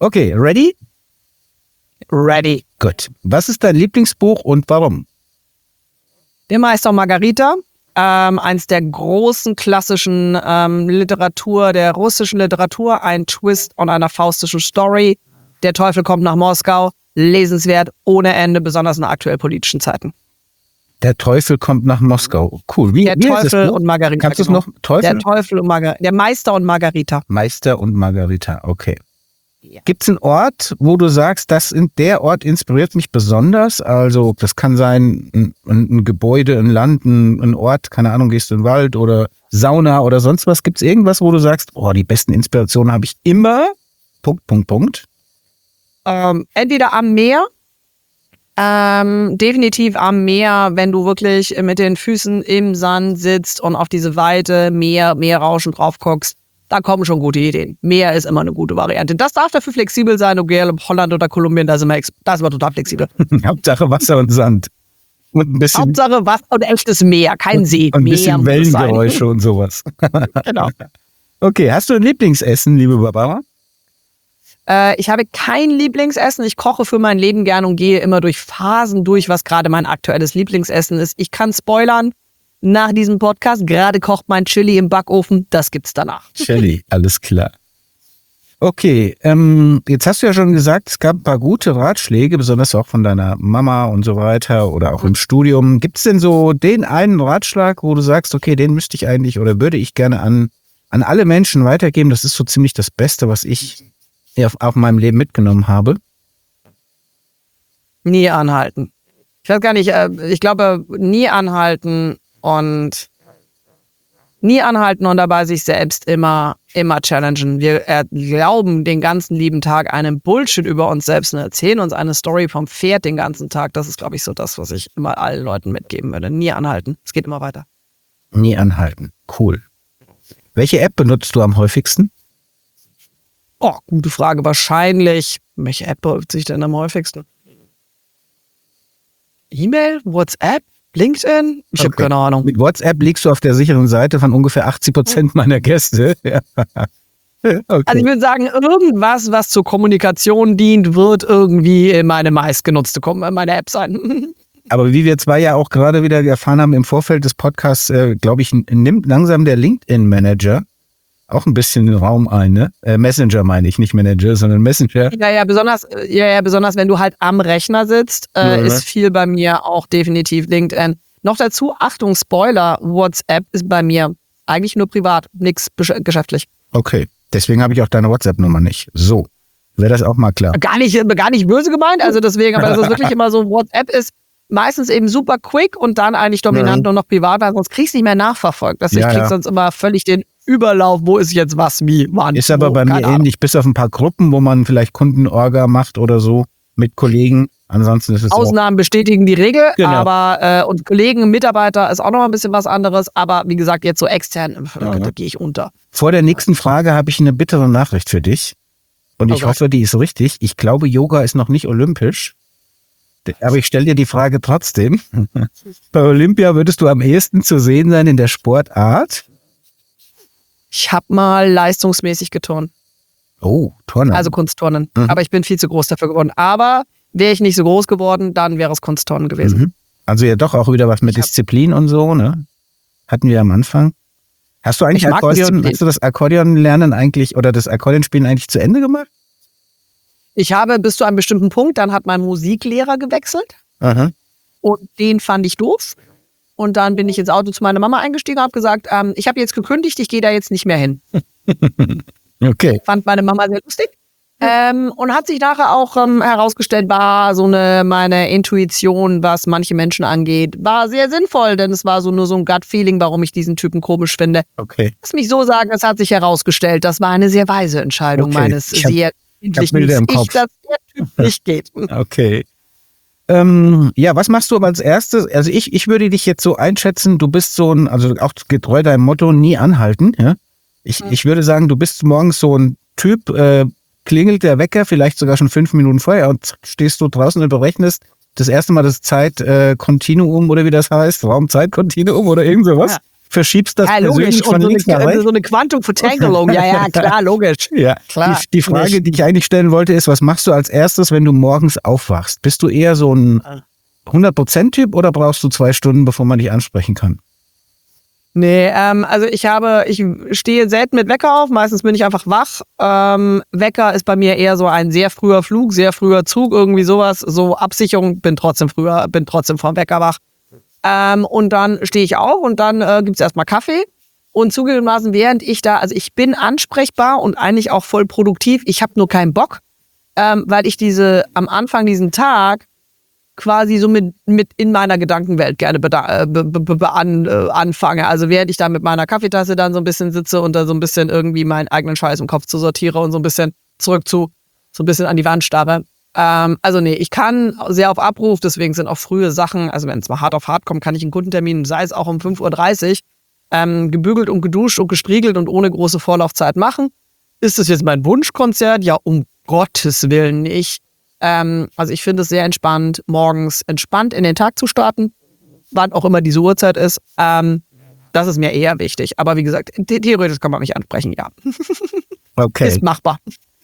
Okay, ready? Ready. Gut. Was ist dein Lieblingsbuch und warum? Der Meister und Margarita. Ähm, eins der großen klassischen ähm, Literatur, der russischen Literatur. Ein Twist on einer faustischen Story. Der Teufel kommt nach Moskau. Lesenswert ohne Ende, besonders in aktuell politischen Zeiten. Der Teufel kommt nach Moskau. Cool. Wie, der wie Teufel und Margarita. Kannst du es genau. noch? Teufel? Der Teufel und Margarita. Der Meister und Margarita. Meister und Margarita, okay. Ja. Gibt es einen Ort, wo du sagst, das in, der Ort inspiriert mich besonders? Also das kann sein ein, ein Gebäude, ein Land, ein, ein Ort, keine Ahnung, gehst du in den Wald oder Sauna oder sonst was. Gibt es irgendwas, wo du sagst, oh, die besten Inspirationen habe ich immer, Punkt, Punkt, Punkt? Ähm, entweder am Meer, ähm, definitiv am Meer, wenn du wirklich mit den Füßen im Sand sitzt und auf diese Weite Meer, Meerrauschen drauf guckst, da kommen schon gute Ideen. Meer ist immer eine gute Variante. Das darf dafür flexibel sein, okay, Holland oder Kolumbien, da sind wir, ex- da sind wir total flexibel. Hauptsache Wasser und Sand. Und ein bisschen, Hauptsache Wasser und echtes Meer, kein See. und ein Meer bisschen muss es sein. Wellengeräusche und sowas. Genau. Okay, hast du ein Lieblingsessen, liebe Barbara? Äh, ich habe kein Lieblingsessen. Ich koche für mein Leben gern und gehe immer durch Phasen durch, was gerade mein aktuelles Lieblingsessen ist. Ich kann spoilern nach diesem Podcast. Gerade kocht mein Chili im Backofen. Das gibt's danach. Chili, alles klar. Okay, ähm, jetzt hast du ja schon gesagt, es gab ein paar gute Ratschläge, besonders auch von deiner Mama und so weiter oder auch im Studium. Gibt es denn so den einen Ratschlag, wo du sagst, okay, den müsste ich eigentlich oder würde ich gerne an, an alle Menschen weitergeben? Das ist so ziemlich das Beste, was ich auf, auf meinem Leben mitgenommen habe. Nie anhalten. Ich weiß gar nicht, äh, ich glaube, nie anhalten und nie anhalten und dabei sich selbst immer, immer challengen. Wir äh, glauben den ganzen lieben Tag einen Bullshit über uns selbst und erzählen uns eine Story vom Pferd den ganzen Tag. Das ist, glaube ich, so das, was ich immer allen Leuten mitgeben würde. Nie anhalten. Es geht immer weiter. Nie anhalten. Cool. Welche App benutzt du am häufigsten? Oh, gute Frage. Wahrscheinlich. Welche App benutze ich denn am häufigsten? E-Mail? WhatsApp? LinkedIn? Ich habe Okay. keine Ahnung. Mit WhatsApp liegst du auf der sicheren Seite von ungefähr achtzig Prozent meiner Gäste. Ja. Okay. Also ich würde sagen, irgendwas, was zur Kommunikation dient, wird irgendwie meine meistgenutzte Kom- meine App sein. Aber wie wir zwei ja auch gerade wieder erfahren haben im Vorfeld des Podcasts, äh, glaube ich, n- nimmt langsam der LinkedIn-Manager auch ein bisschen den Raum ein. Ne? Äh, Messenger meine ich, nicht Manager, sondern Messenger. Ja, ja, besonders, ja, ja, besonders wenn du halt am Rechner sitzt, äh, Ja. ist viel bei mir auch definitiv LinkedIn. Noch dazu, Achtung, Spoiler, WhatsApp ist bei mir eigentlich nur privat, nichts besch- geschäftlich. Okay, deswegen habe ich auch deine WhatsApp-Nummer nicht. So, wäre das auch mal klar. Gar nicht, gar nicht böse gemeint, also deswegen, aber das ist wirklich immer so, WhatsApp ist meistens eben super quick und dann eigentlich dominant Ja. nur noch privat, weil sonst kriegst du nicht mehr nachverfolgt. Also Ja, ich krieg ja. sonst immer völlig den Überlauf, wo ist jetzt was, wie, wann, Ist aber wo, bei mir keine Ahnung. ähnlich, bis auf ein paar Gruppen, wo man vielleicht Kundenorga macht oder so mit Kollegen. Ansonsten ist es auch. Ausnahmen bestätigen die Regel, Genau. aber äh, und Kollegen, Mitarbeiter ist auch noch ein bisschen was anderes, aber wie gesagt, jetzt so extern, da, da gehe ich unter. Vor der nächsten Frage habe ich eine bittere Nachricht für dich. Und ich Oh Gott. hoffe, die ist richtig. Ich glaube, Yoga ist noch nicht olympisch. Aber ich stelle dir die Frage trotzdem. Bei Olympia würdest du am ehesten zu sehen sein in der Sportart? Ich habe mal leistungsmäßig geturnt, Oh, Turnen. also Kunstturnen, Mhm. aber ich bin viel zu groß dafür geworden. Aber wäre ich nicht so groß geworden, dann wäre es Kunstturnen gewesen. Mhm. Also ja doch auch wieder was mit Ich hab- Disziplin und so, ne? Hatten wir am Anfang. Hast du eigentlich Ich mag Akkordeon, Disziplin. hast du das Akkordeonlernen eigentlich oder das Akkordeonspielen eigentlich zu Ende gemacht? Ich habe bis zu einem bestimmten Punkt, dann hat mein Musiklehrer gewechselt Aha. und den fand ich doof. Und dann bin ich ins Auto zu meiner Mama eingestiegen und habe gesagt, ähm, ich habe jetzt gekündigt, ich gehe da jetzt nicht mehr hin. Okay. Fand meine Mama sehr lustig. Ähm, und hat sich nachher auch ähm, herausgestellt, war so eine, meine Intuition, was manche Menschen angeht, war sehr sinnvoll, denn es war so nur so ein Gut-Feeling, warum ich diesen Typen komisch finde. Okay. Lass mich so sagen, es hat sich herausgestellt, das war eine sehr weise Entscheidung Okay. meines Ich hab- sehr kindlichen Bilder im Ich, Kopf. dass der Typ nicht geht. Okay. Ähm, ja, was machst du aber als erstes? Also ich, ich würde dich jetzt so einschätzen, du bist so ein, also auch getreu deinem Motto, nie anhalten. Ja? Ich, ich würde sagen, du bist morgens so ein Typ, äh, klingelt der Wecker, vielleicht sogar schon fünf Minuten vorher und stehst du draußen und berechnest das erste Mal das Zeitkontinuum äh, oder wie das heißt, Raumzeitkontinuum oder irgend sowas. Ja. verschiebst das ja, persönlich logisch. von Und so links nach eine, rechts. so eine Quantum-Vertangelung. Ja, ja, klar, logisch. Ja, Klar. Die, die Frage, die ich eigentlich stellen wollte, ist, was machst du als erstes, wenn du morgens aufwachst? Bist du eher so ein hundert Prozent Typ oder brauchst du zwei Stunden, bevor man dich ansprechen kann? Nee, ähm, also ich habe, ich stehe selten mit Wecker auf, meistens bin ich einfach wach. Ähm, Wecker ist bei mir eher so ein sehr früher Flug, sehr früher Zug, irgendwie sowas, so Absicherung, bin trotzdem früher, bin trotzdem vom Wecker wach. Ähm, und dann stehe ich auf und dann äh, gibt's erstmal Kaffee. Und zugegebenermaßen, während ich da, also ich bin ansprechbar und eigentlich auch voll produktiv, ich habe nur keinen Bock, ähm, weil ich diese, am Anfang diesen Tag quasi so mit, mit in meiner Gedankenwelt gerne beda- äh, be, be, be, an, äh, anfange. Also während ich da mit meiner Kaffeetasse dann so ein bisschen sitze und da so ein bisschen irgendwie meinen eigenen Scheiß im Kopf zu sortiere und so ein bisschen zurück zu, so ein bisschen an die Wand starre. Ähm, also nee, ich kann sehr auf Abruf, deswegen sind auch frühe Sachen, also wenn es mal hart auf hart kommt, kann ich einen Kundentermin, sei es auch um fünf Uhr dreißig, ähm, gebügelt und geduscht und gestriegelt und ohne große Vorlaufzeit machen. Ist das jetzt mein Wunschkonzert? Ja, um Gottes Willen nicht. Ähm, also ich finde es sehr entspannt, morgens entspannt in den Tag zu starten, wann auch immer diese Uhrzeit ist. Ähm, das ist mir eher wichtig. Aber wie gesagt, the- theoretisch kann man mich ansprechen, ja. Okay. Ist machbar.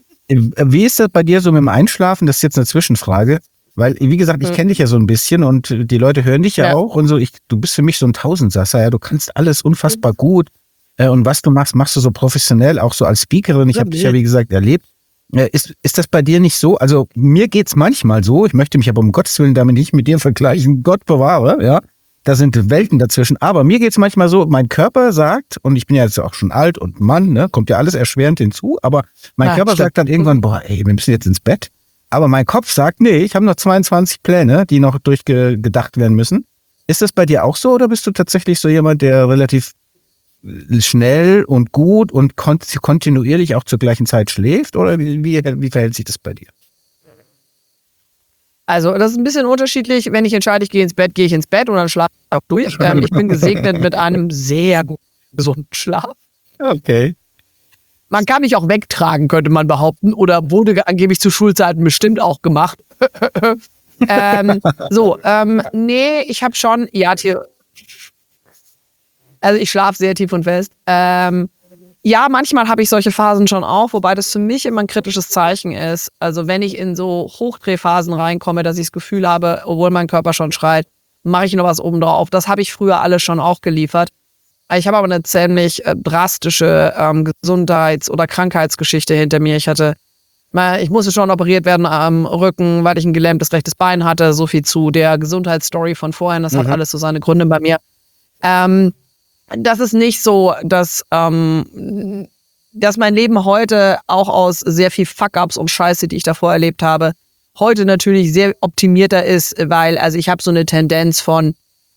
Wie ist das bei dir so mit dem Einschlafen? Das ist jetzt eine Zwischenfrage. Weil, wie gesagt, ich Hm. kenne dich ja so ein bisschen und die Leute hören dich ja, Ja. auch und so. Ich, du bist für mich so ein Tausendsasser, ja. Du kannst alles unfassbar gut. Äh, und was du machst, machst du so professionell, auch so als Speakerin. Ich Ja, habe dich ja, nee. wie gesagt, erlebt. Äh, ist, ist das bei dir nicht so? Also, mir geht's manchmal so. Ich möchte mich aber um Gottes Willen damit nicht mit dir vergleichen. Gott bewahre, ja. Da sind Welten dazwischen. Aber mir geht's manchmal so, mein Körper sagt, und ich bin ja jetzt auch schon alt und Mann, ne, kommt ja alles erschwerend hinzu, aber mein Ah, Körper stimmt. sagt dann irgendwann, boah, ey, wir müssen jetzt ins Bett. Aber mein Kopf sagt, nee, ich habe noch zweiundzwanzig Pläne, die noch durchgedacht werden müssen. Ist das bei dir auch so oder bist du tatsächlich so jemand, der relativ schnell und gut und kont- kontinuierlich auch zur gleichen Zeit schläft? Oder wie, wie, wie verhält sich das bei dir? Also das ist ein bisschen unterschiedlich. Wenn ich entscheide, ich gehe ins Bett, gehe ich ins Bett und dann schlafe ich auch durch. Ähm, ich bin gesegnet mit einem sehr guten, gesunden Schlaf. Okay. Man kann mich auch wegtragen, könnte man behaupten. Oder wurde angeblich zu Schulzeiten bestimmt auch gemacht. ähm, so, ähm, nee, ich habe schon, ja, hier, also ich schlafe sehr tief und fest. Ähm, ja, manchmal habe ich solche Phasen schon auch, wobei das für mich immer ein kritisches Zeichen ist. Also wenn ich in so Hochdrehphasen reinkomme, dass ich das Gefühl habe, obwohl mein Körper schon schreit, mache ich noch was oben drauf. Das habe ich früher alles schon auch geliefert. Ich habe aber eine ziemlich äh, drastische ähm, Gesundheits- oder Krankheitsgeschichte hinter mir. Ich hatte, mal, ich musste schon operiert werden am Rücken, weil ich ein gelähmtes rechtes Bein hatte. So viel zu der Gesundheitsstory von vorhin. Das hat Mhm. alles so seine Gründe bei mir. Ähm, das ist nicht so, dass, ähm, dass mein Leben heute auch aus sehr viel Fuck-Ups und Scheiße, die ich davor erlebt habe, heute natürlich sehr optimierter ist, weil also ich habe so eine Tendenz von,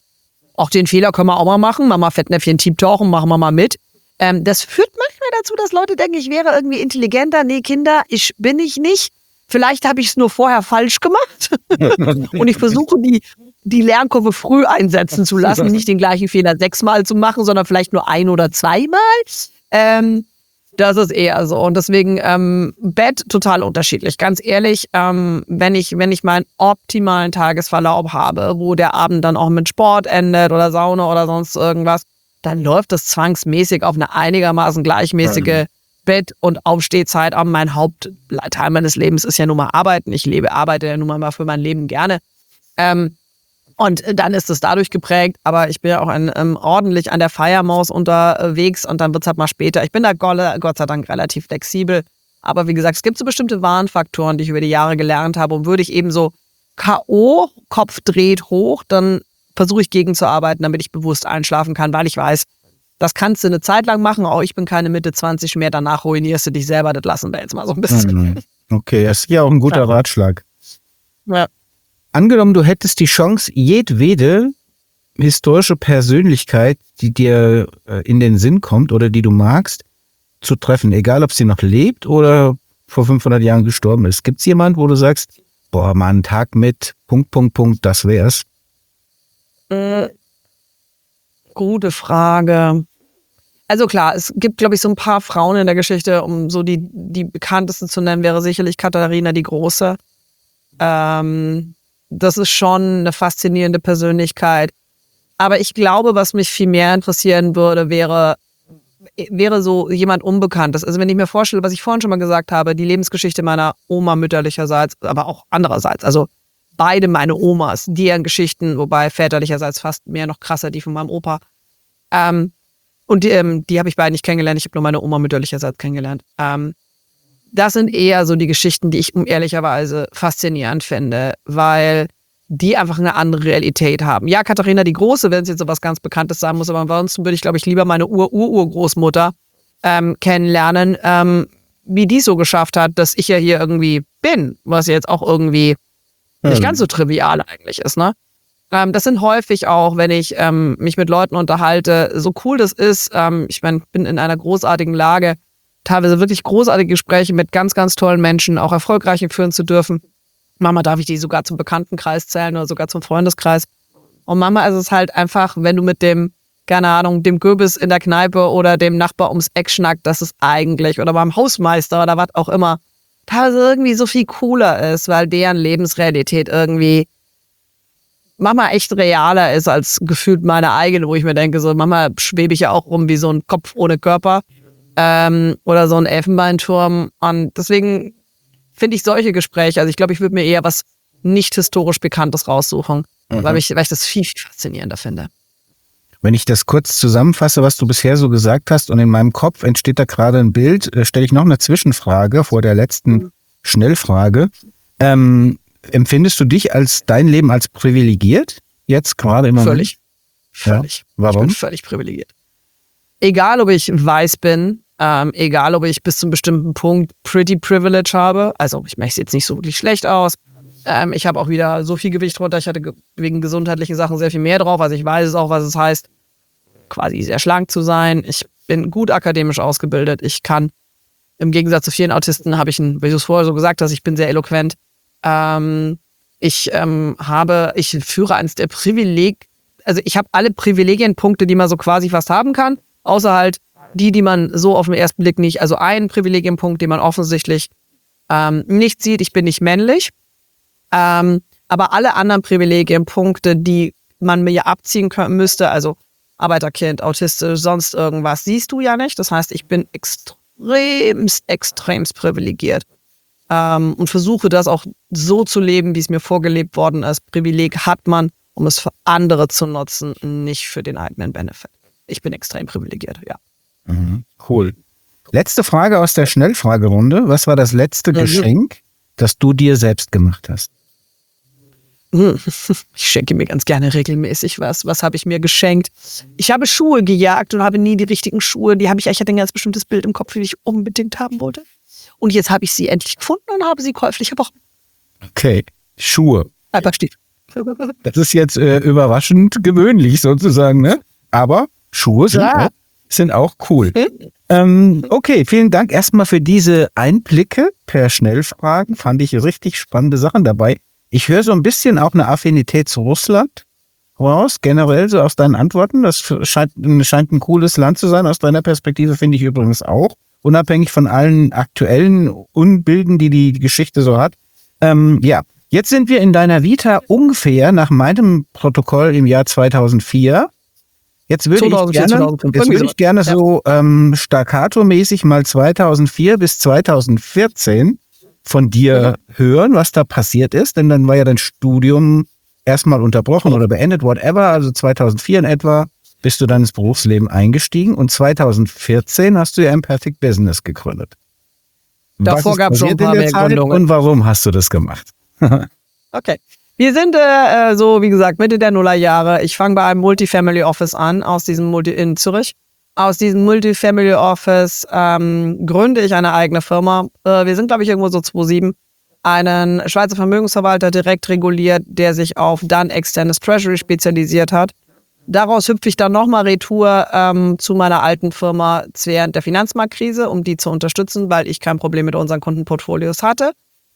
auch den Fehler können wir auch mal machen, Mama Fettnäpfchen Tieptauchen, machen wir mal mit. Ähm, das führt manchmal dazu, dass Leute denken, ich wäre irgendwie intelligenter. Nee, Kinder, ich bin ich nicht. Vielleicht habe ich es nur vorher falsch gemacht. Und ich versuche, die, die Lernkurve früh einsetzen zu lassen, nicht den gleichen Fehler sechsmal zu machen, sondern vielleicht nur ein- oder zweimal. Ähm, das ist eher so. Und deswegen ähm, Bett total unterschiedlich. Ganz ehrlich, ähm, wenn ich, wenn ich meinen optimalen Tagesverlauf habe, wo der Abend dann auch mit Sport endet oder Sauna oder sonst irgendwas, dann läuft das zwangsmäßig auf eine einigermaßen gleichmäßige Bett- und Aufstehzeit. Aber mein Hauptteil meines Lebens ist ja nun mal Arbeiten. Ich lebe, arbeite ja nun mal für mein Leben gerne. Ähm, und dann ist es dadurch geprägt, aber ich bin ja auch ein, ähm, ordentlich an der Feiermaus unterwegs und dann wird es halt mal später. Ich bin da Golle, Gott sei Dank relativ flexibel. Aber wie gesagt, es gibt so bestimmte Warnfaktoren, die ich über die Jahre gelernt habe. Und würde ich eben so K O, Kopf dreht hoch, dann versuche ich gegenzuarbeiten, damit ich bewusst einschlafen kann, weil ich weiß, das kannst du eine Zeit lang machen. Auch ich bin keine Mitte zwanzig mehr, danach ruinierst du dich selber. Das lassen wir jetzt mal so ein bisschen. Mhm. Okay, das ist ja auch ein guter Ja. Ratschlag. Ja. Angenommen, du hättest die Chance, jedwede historische Persönlichkeit, die dir äh, in den Sinn kommt oder die du magst, zu treffen, egal ob sie noch lebt oder vor fünfhundert Jahren gestorben ist. Gibt es jemanden, wo du sagst, boah, mal einen Tag mit, Punkt, Punkt, Punkt, das wär's? Äh, gute Frage. Also klar, es gibt, glaube ich, so ein paar Frauen in der Geschichte, um so die, die bekanntesten zu nennen, wäre sicherlich Katharina die Große. Ähm, das ist schon eine faszinierende Persönlichkeit. Aber ich glaube, was mich viel mehr interessieren würde, wäre, wäre so jemand Unbekanntes. Also wenn ich mir vorstelle, was ich vorhin schon mal gesagt habe, die Lebensgeschichte meiner Oma mütterlicherseits, aber auch andererseits. Also beide meine Omas, deren Geschichten, wobei väterlicherseits fast mehr noch krasser, die von meinem Opa. Ähm, und die, ähm, die habe ich beide nicht kennengelernt. Ich habe nur meine Oma mütterlicherseits kennengelernt. Ähm, das sind eher so die Geschichten, die ich um ehrlicherweise faszinierend finde, weil die einfach eine andere Realität haben. Ja, Katharina die Große, wenn es jetzt so was ganz Bekanntes sein muss, aber ansonsten würde ich, glaube ich, lieber meine Ur-Ur-Urgroßmutter ähm, kennenlernen, ähm, wie die so geschafft hat, dass ich ja hier irgendwie bin, was jetzt auch irgendwie nicht Ja. ganz so trivial eigentlich ist, ne? Ähm, das sind häufig auch, wenn ich ähm, mich mit Leuten unterhalte, so cool das ist, ähm, ich mein, bin in einer großartigen Lage, teilweise wirklich großartige Gespräche mit ganz, ganz tollen Menschen, auch erfolgreiche führen zu dürfen. Mama, darf ich die sogar zum Bekanntenkreis zählen oder sogar zum Freundeskreis? Und Mama ist es halt einfach, wenn du mit dem, keine Ahnung, dem Göbis in der Kneipe oder dem Nachbar ums Eck schnackt, dass es eigentlich, oder beim Hausmeister oder was auch immer, teilweise irgendwie so viel cooler ist, weil deren Lebensrealität irgendwie Mama echt realer ist als gefühlt meine eigene, wo ich mir denke, so Mama schwebe ich ja auch rum wie so ein Kopf ohne Körper ähm, oder so ein Elfenbeinturm. Und deswegen finde ich solche Gespräche, also ich glaube, ich würde mir eher was nicht historisch Bekanntes raussuchen, mhm. weil, ich, weil ich das viel, viel faszinierender finde. Wenn ich das kurz zusammenfasse, was du bisher so gesagt hast, und in meinem Kopf entsteht da gerade ein Bild, äh, stelle ich noch eine Zwischenfrage vor der letzten mhm. Schnellfrage. Ähm, empfindest du dich als dein Leben als privilegiert? Jetzt gerade im Moment? Völlig. Völlig. Ja. Warum? Ich bin völlig privilegiert. Egal, ob ich weiß bin, ähm, egal, ob ich bis zu einem bestimmten Punkt pretty privilege habe, also ich möchte jetzt nicht so wirklich schlecht aus. Ähm, ich habe auch wieder so viel Gewicht runter, ich hatte ge- wegen gesundheitlichen Sachen sehr viel mehr drauf, also ich weiß es auch, was es heißt, quasi sehr schlank zu sein. Ich bin gut akademisch ausgebildet, ich kann, im Gegensatz zu vielen Autisten, habe ich, ein, wie du es vorher so gesagt hast, ich bin sehr eloquent. Ähm, ich ähm, habe, ich führe eines der Privileg, also ich habe alle Privilegienpunkte, die man so quasi fast haben kann, außer halt die, die man so auf den ersten Blick nicht, also ein Privilegienpunkt, den man offensichtlich ähm, nicht sieht, ich bin nicht männlich. Ähm, aber alle anderen Privilegienpunkte, die man mir ja abziehen können, müsste, also Arbeiterkind, autistisch, sonst irgendwas, siehst du ja nicht. Das heißt, ich bin extremst, extremst privilegiert ähm, und versuche das auch so zu leben, wie es mir vorgelebt worden ist. Privileg hat man, um es für andere zu nutzen, nicht für den eigenen Benefit. Ich bin extrem privilegiert, ja. Mhm. Cool. Letzte Frage aus der Schnellfragerunde. Was war das letzte Ja, Geschenk, das du dir selbst gemacht hast? Ich schenke mir ganz gerne regelmäßig was. Was habe ich mir geschenkt? Ich habe Schuhe gejagt und habe nie die richtigen Schuhe. Die habe ich, ich hatte ein ganz bestimmtes Bild im Kopf, wie ich unbedingt haben wollte. Und jetzt habe ich sie endlich gefunden und habe sie käuflich erworben. Okay, Schuhe. Einfach steht. Das ist jetzt äh, überraschend gewöhnlich sozusagen, ne? Aber Schuhe sind, Ja. auch, sind auch cool. Hm? Ähm, okay, vielen Dank erstmal für diese Einblicke per Schnellfragen. Fand ich richtig spannende Sachen dabei. Ich höre so ein bisschen auch eine Affinität zu Russland raus, generell so aus deinen Antworten. Das scheint, scheint ein cooles Land zu sein. Aus deiner Perspektive finde ich übrigens auch. Unabhängig von allen aktuellen Unbilden, die die Geschichte so hat. Ähm, ja, jetzt sind wir in deiner Vita ungefähr nach meinem Protokoll im Jahr zweitausendvier. Jetzt würde ich zweitausendvier, gerne, zweitausendfünf, jetzt würde irgendwie ich gerne so. so ähm, staccato-mäßig mal zweitausendvier bis zweitausendvierzehn von dir mhm. hören, was da passiert ist. Denn dann war ja dein Studium erstmal unterbrochen oder beendet, whatever. Also zweitausendvier in etwa bist du dann ins Berufsleben eingestiegen und zweitausendvierzehn hast du ja Empathic Business gegründet. Davor gab es schon ein paar mehr Gründungen. Und warum hast du das gemacht? Okay. Wir sind äh, so, wie gesagt, Mitte der Nullerjahre. Ich fange bei einem Multifamily Office an, aus diesem Multi in Zürich. Aus diesem Multifamily Office ähm, gründe ich eine eigene Firma. Äh, wir sind, glaube ich, irgendwo so zweitausendsieben. Einen Schweizer Vermögensverwalter direkt reguliert, der sich auf dann externes Treasury spezialisiert hat. Daraus hüpfe ich dann nochmal retour ähm, zu meiner alten Firma während der Finanzmarktkrise, um die zu unterstützen, weil ich kein Problem mit unseren Kundenportfolios hatte.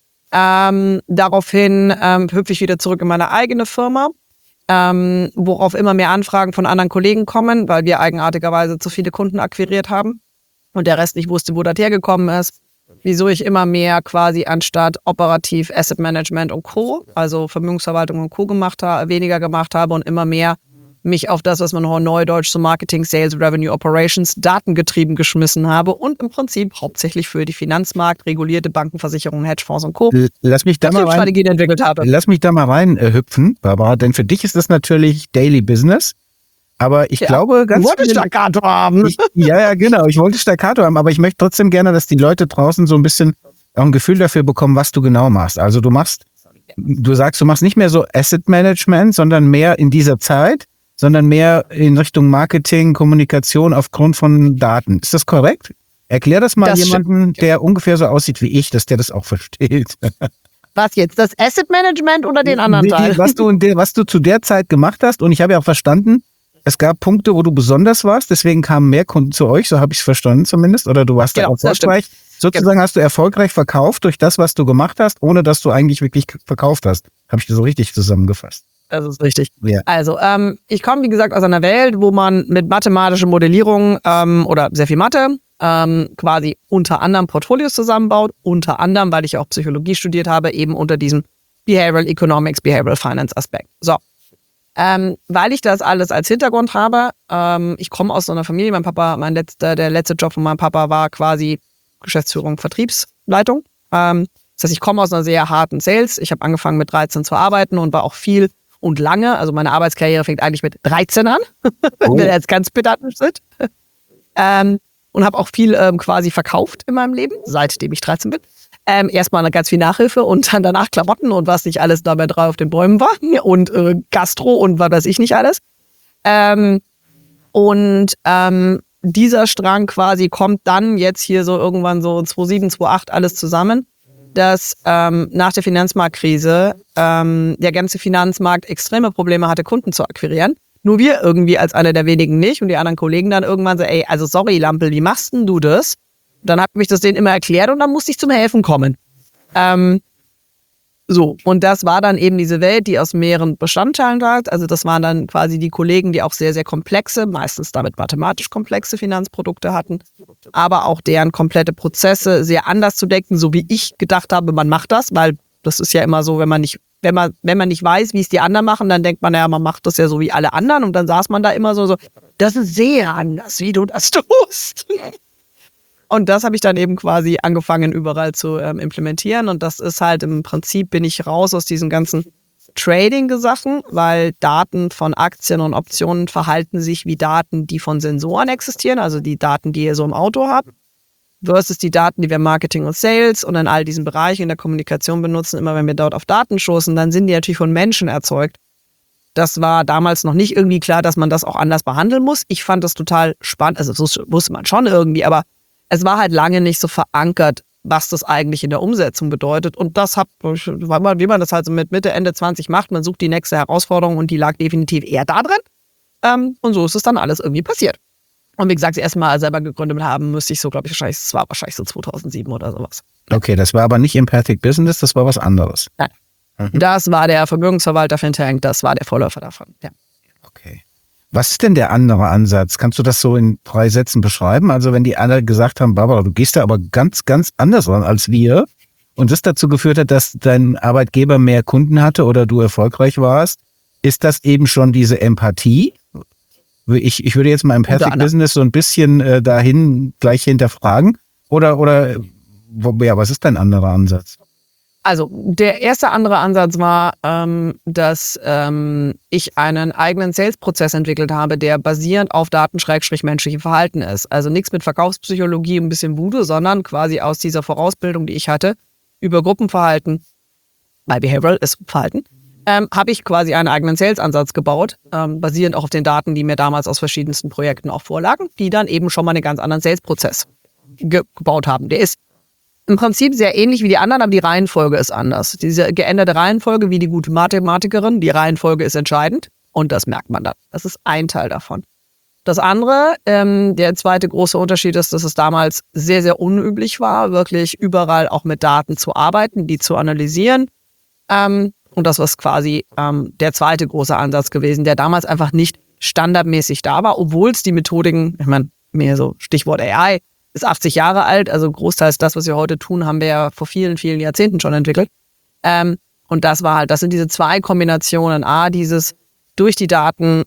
Ähm, daraufhin ähm, hüpfe ich wieder zurück in meine eigene Firma, ähm, worauf immer mehr Anfragen von anderen Kollegen kommen, weil wir eigenartigerweise zu viele Kunden akquiriert haben und der Rest nicht wusste, wo das hergekommen ist. Wieso ich immer mehr quasi anstatt operativ Asset Management und Co., also Vermögensverwaltung und Co. gemacht habe, weniger gemacht habe und immer mehr mich auf das, was man neudeutsch so Marketing, Sales, Revenue, Operations, datengetrieben geschmissen habe und im Prinzip hauptsächlich für die Finanzmarkt, regulierte Banken, Versicherungen, Hedgefonds und Co. Lass mich da mal rein, Strategien entwickelt habe. Lass mich da mal rein äh, hüpfen, Barbara, denn für dich ist das natürlich Daily Business. Aber ich ja, glaube ganz du wolltest Staccato haben. Ich, ja, ja, genau. Ich wollte Staccato haben, aber ich möchte trotzdem gerne, dass die Leute draußen so ein bisschen auch ein Gefühl dafür bekommen, was du genau machst. Also du machst, du sagst, du machst nicht mehr so Asset Management, sondern mehr in dieser Zeit, sondern mehr in Richtung Marketing, Kommunikation aufgrund von Daten. Ist das korrekt? Erklär das mal Das jemandem, der ungefähr so aussieht wie ich, dass der das auch versteht. Was jetzt? Das Asset Management oder den anderen Die- Teil? die- Was du, in der, was du zu der Zeit gemacht hast, und ich habe ja auch verstanden, es gab Punkte, wo du besonders warst, deswegen kamen mehr Kunden zu euch, so habe ich es verstanden zumindest, oder du warst da Genau, das erfolgreich. Sozusagen hast du erfolgreich verkauft durch das, was du gemacht hast, ohne dass du eigentlich wirklich verkauft hast. Habe ich dir so richtig zusammengefasst. Das ist richtig. Ja. Also, ähm, ich komme, wie gesagt, aus einer Welt, wo man mit mathematischer Modellierung ähm, oder sehr viel Mathe ähm, quasi unter anderem Portfolios zusammenbaut. Unter anderem, weil ich auch Psychologie studiert habe, eben unter diesem Behavioral Economics, Behavioral Finance Aspekt. So. Ähm, weil ich das alles als Hintergrund habe, ähm, ich komme aus so einer Familie, mein Papa, mein letzter, der letzte Job von meinem Papa war quasi Geschäftsführung, Vertriebsleitung. Ähm, das heißt, ich komme aus einer sehr harten Sales. Ich habe angefangen mit dreizehn zu arbeiten und war auch viel und lange, also meine Arbeitskarriere fängt eigentlich mit dreizehn an, wenn Oh. wir jetzt ganz pedantisch sind. ähm, und habe auch viel ähm, quasi verkauft in meinem Leben, seitdem ich dreizehn bin. Ähm, erstmal ganz viel Nachhilfe und dann danach Klamotten und was nicht alles dabei drauf auf den Bäumen war und äh, Gastro und was weiß ich nicht alles. Ähm, und ähm, dieser Strang quasi kommt dann jetzt hier so irgendwann so zweitausendsieben, zweitausendacht alles zusammen, dass ähm, nach der Finanzmarktkrise ähm, der ganze Finanzmarkt extreme Probleme hatte, Kunden zu akquirieren. Nur wir irgendwie als einer der wenigen nicht und die anderen Kollegen dann irgendwann so, ey, also sorry Lampel, wie machst denn du das? Dann habe ich das denen immer erklärt und dann musste ich zum Helfen kommen. Ähm, so, und das war dann eben diese Welt, die aus mehreren Bestandteilen sagt. Also das waren dann quasi die Kollegen, die auch sehr, sehr komplexe, meistens damit mathematisch komplexe Finanzprodukte hatten, aber auch deren komplette Prozesse sehr anders zu denken, so wie ich gedacht habe, man macht das, weil das ist ja immer so, wenn man nicht, wenn man, wenn man nicht weiß, wie es die anderen machen, dann denkt man ja, man macht das ja so wie alle anderen und dann saß man da immer so, so, das ist sehr anders, wie du das tust. Und das habe ich dann eben quasi angefangen überall zu ähm, implementieren und das ist halt im Prinzip, bin ich raus aus diesen ganzen Trading-Sachen, weil Daten von Aktien und Optionen verhalten sich wie Daten, die von Sensoren existieren, also die Daten, die ihr so im Auto habt, versus die Daten, die wir im Marketing und Sales und in all diesen Bereichen in der Kommunikation benutzen. Immer wenn wir dort auf Daten stoßen, dann sind die natürlich von Menschen erzeugt. Das war damals noch nicht irgendwie klar, dass man das auch anders behandeln muss. Ich fand das total spannend, also das wusste man schon irgendwie, aber es war halt lange nicht so verankert, was das eigentlich in der Umsetzung bedeutet. Und das hat, wie man das halt so mit Mitte, Ende zwanzig macht, man sucht die nächste Herausforderung und die lag definitiv eher da drin. Ähm, und so ist es dann alles irgendwie passiert. Und wie gesagt, das erste Mal selber gegründet haben, müsste ich so, glaube ich, wahrscheinlich, es war wahrscheinlich so zweitausendsieben oder sowas. Okay, das war aber nicht Empathic Business, das war was anderes. Nein. Mhm. Das war der Vermögensverwalter Fintech, das war der Vorläufer davon. Ja. Okay. Was ist denn der andere Ansatz? Kannst du das so in drei Sätzen beschreiben? Also wenn die alle gesagt haben, Barbara, du gehst da aber ganz, ganz anders ran als wir und das dazu geführt hat, dass dein Arbeitgeber mehr Kunden hatte oder du erfolgreich warst, ist das eben schon diese Empathie? Ich, ich würde jetzt mal Empathic Business so ein bisschen äh, dahin gleich hinterfragen. Oder, oder wo, ja, was ist dein anderer Ansatz? Also der erste andere Ansatz war, ähm, dass ähm, ich einen eigenen Sales-Prozess entwickelt habe, der basierend auf Daten-menschlichem Verhalten ist. Also nichts mit Verkaufspsychologie und ein bisschen Voodoo, sondern quasi aus dieser Vorausbildung, die ich hatte, über Gruppenverhalten, bei Behavioral ist Verhalten, ähm, habe ich quasi einen eigenen Sales-Ansatz gebaut, ähm, basierend auch auf den Daten, die mir damals aus verschiedensten Projekten auch vorlagen, die dann eben schon mal einen ganz anderen Sales-Prozess ge- gebaut haben. Der ist im Prinzip sehr ähnlich wie die anderen, aber die Reihenfolge ist anders. Diese geänderte Reihenfolge, wie die gute Mathematikerin, die Reihenfolge ist entscheidend und das merkt man dann. Das ist ein Teil davon. Das andere, ähm, der zweite große Unterschied ist, dass es damals sehr, sehr unüblich war, wirklich überall auch mit Daten zu arbeiten, die zu analysieren. Ähm, und das war quasi ähm, der zweite große Ansatz gewesen, der damals einfach nicht standardmäßig da war, obwohl es die Methodiken, ich meine, mehr so Stichwort A I, ist achtzig Jahre alt, also großteils das, was wir heute tun, haben wir ja vor vielen, vielen Jahrzehnten schon entwickelt. Ähm, und das war halt, das sind diese zwei Kombinationen. A, dieses durch die Daten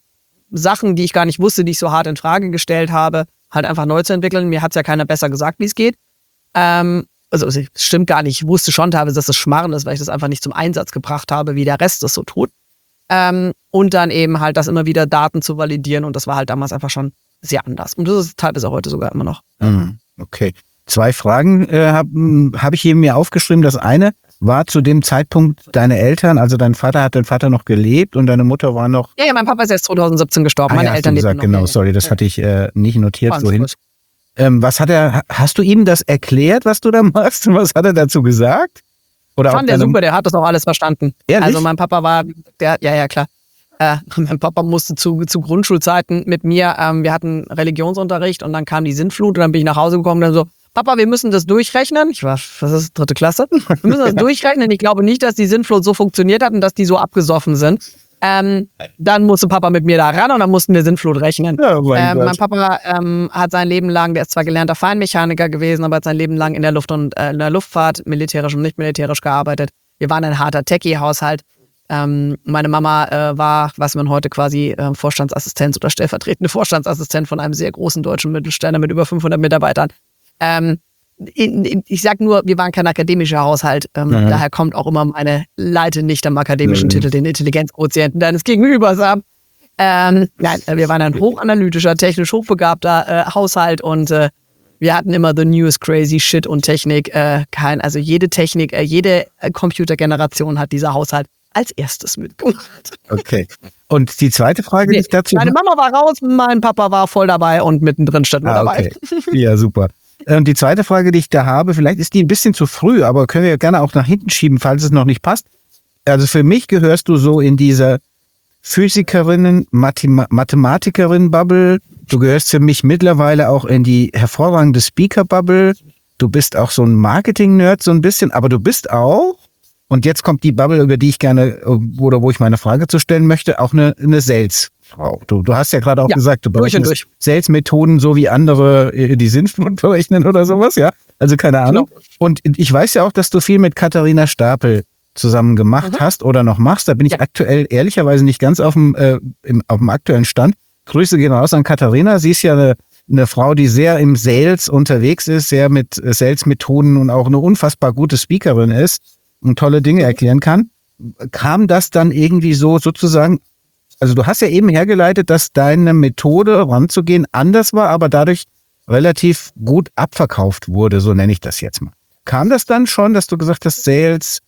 Sachen, die ich gar nicht wusste, die ich so hart in Frage gestellt habe, halt einfach neu zu entwickeln. Mir hat es ja keiner besser gesagt, wie es geht. Ähm, also es stimmt gar nicht. Ich wusste schon teilweise, dass es Schmarrn ist, weil ich das einfach nicht zum Einsatz gebracht habe, wie der Rest das so tut. Ähm, und dann eben halt das immer wieder Daten zu validieren. Und das war halt damals einfach schon sehr anders. Und das ist teilweise heute sogar immer noch. Okay. Zwei Fragen äh, habe hab ich hier mir aufgeschrieben. Das eine war zu dem Zeitpunkt deine Eltern, also dein Vater, hat dein Vater noch gelebt und deine Mutter war noch... Ja, ja, mein Papa ist erst zwanzig siebzehn gestorben. Ah, Meine ja, Eltern hast du leben gesagt, noch. genau, sorry, das hatte ich äh, nicht notiert Ganz vorhin. kurz. Ähm, was hat er, hast du ihm das erklärt, was du da machst? Und was hat er dazu gesagt? Oder Fand der super, der hat das auch alles verstanden. Ehrlich? Also mein Papa war, der, ja, ja, klar. Äh, mein Papa musste zu, zu Grundschulzeiten mit mir, ähm, wir hatten Religionsunterricht und dann kam die Sintflut und dann bin ich nach Hause gekommen und dann so, Papa, wir müssen das durchrechnen. Ich war, was ist dritte Klasse? Wir müssen das durchrechnen. Ich glaube nicht, dass die Sintflut so funktioniert hat und dass die so abgesoffen sind. Ähm, dann musste Papa mit mir da ran und dann mussten wir Sintflut rechnen. Ja, mein ähm, Gott. mein Papa ähm, hat sein Leben lang, der ist zwar gelernter Feinmechaniker gewesen, aber hat sein Leben lang in der Luft und äh, in der Luftfahrt, militärisch und nicht militärisch gearbeitet. Wir waren ein harter Techie-Haushalt. Ähm, meine Mama äh, war, was man heute quasi äh, Vorstandsassistenz oder stellvertretende Vorstandsassistent von einem sehr großen deutschen Mittelständler mit über fünfhundert Mitarbeitern. Ähm, ich, ich sag nur, wir waren kein akademischer Haushalt. Ähm, Mhm. Daher kommt auch immer meine Leite nicht am akademischen Mhm. Titel, den Intelligenzquotienten deines Gegenübers ab. Ähm, nein, äh, wir waren ein hochanalytischer, technisch hochbegabter äh, Haushalt und äh, wir hatten immer the newest crazy shit und Technik. Äh, kein, also jede Technik, äh, jede äh, Computergeneration hat dieser Haushalt als erstes mitgemacht. Okay. Und die zweite Frage, die Nee, ich dazu meine Mama war raus, mein Papa war voll dabei und mittendrin stand nur Ah, dabei. okay. Ja, super. Und die zweite Frage, die ich da habe, vielleicht ist die ein bisschen zu früh, aber können wir ja gerne auch nach hinten schieben, falls es noch nicht passt. Also für mich gehörst du so in dieser Physikerinnen, Mathema- Mathematikerin-Bubble. Du gehörst für mich mittlerweile auch in die hervorragende Speaker-Bubble. Du bist auch so ein Marketing-Nerd so ein bisschen, aber du bist auch, und jetzt kommt die Bubble, über die ich gerne, oder wo ich meine Frage zu stellen möchte, auch eine, eine Sales-Frau. Du, du hast ja gerade auch Ja, gesagt, du durch und berechnest durch. Sales-Methoden, so wie andere äh, die Sinnflut berechnen oder sowas, ja? Also keine Ahnung. Genau. Und ich weiß ja auch, dass du viel mit Katharina Stapel zusammen gemacht Mhm. hast oder noch machst. Da bin ich Ja. aktuell ehrlicherweise nicht ganz auf dem, äh, im, auf dem aktuellen Stand. Grüße gehen raus an Katharina. Sie ist ja eine, eine Frau, die sehr im Sales unterwegs ist, sehr mit äh, Sales-Methoden und auch eine unfassbar gute Speakerin ist und tolle Dinge erklären kann. Kam das dann irgendwie so sozusagen, also du hast ja eben hergeleitet, dass deine Methode ranzugehen anders war, aber dadurch relativ gut abverkauft wurde, so nenne ich das jetzt mal. Kam das dann schon, dass du gesagt hast, Sales,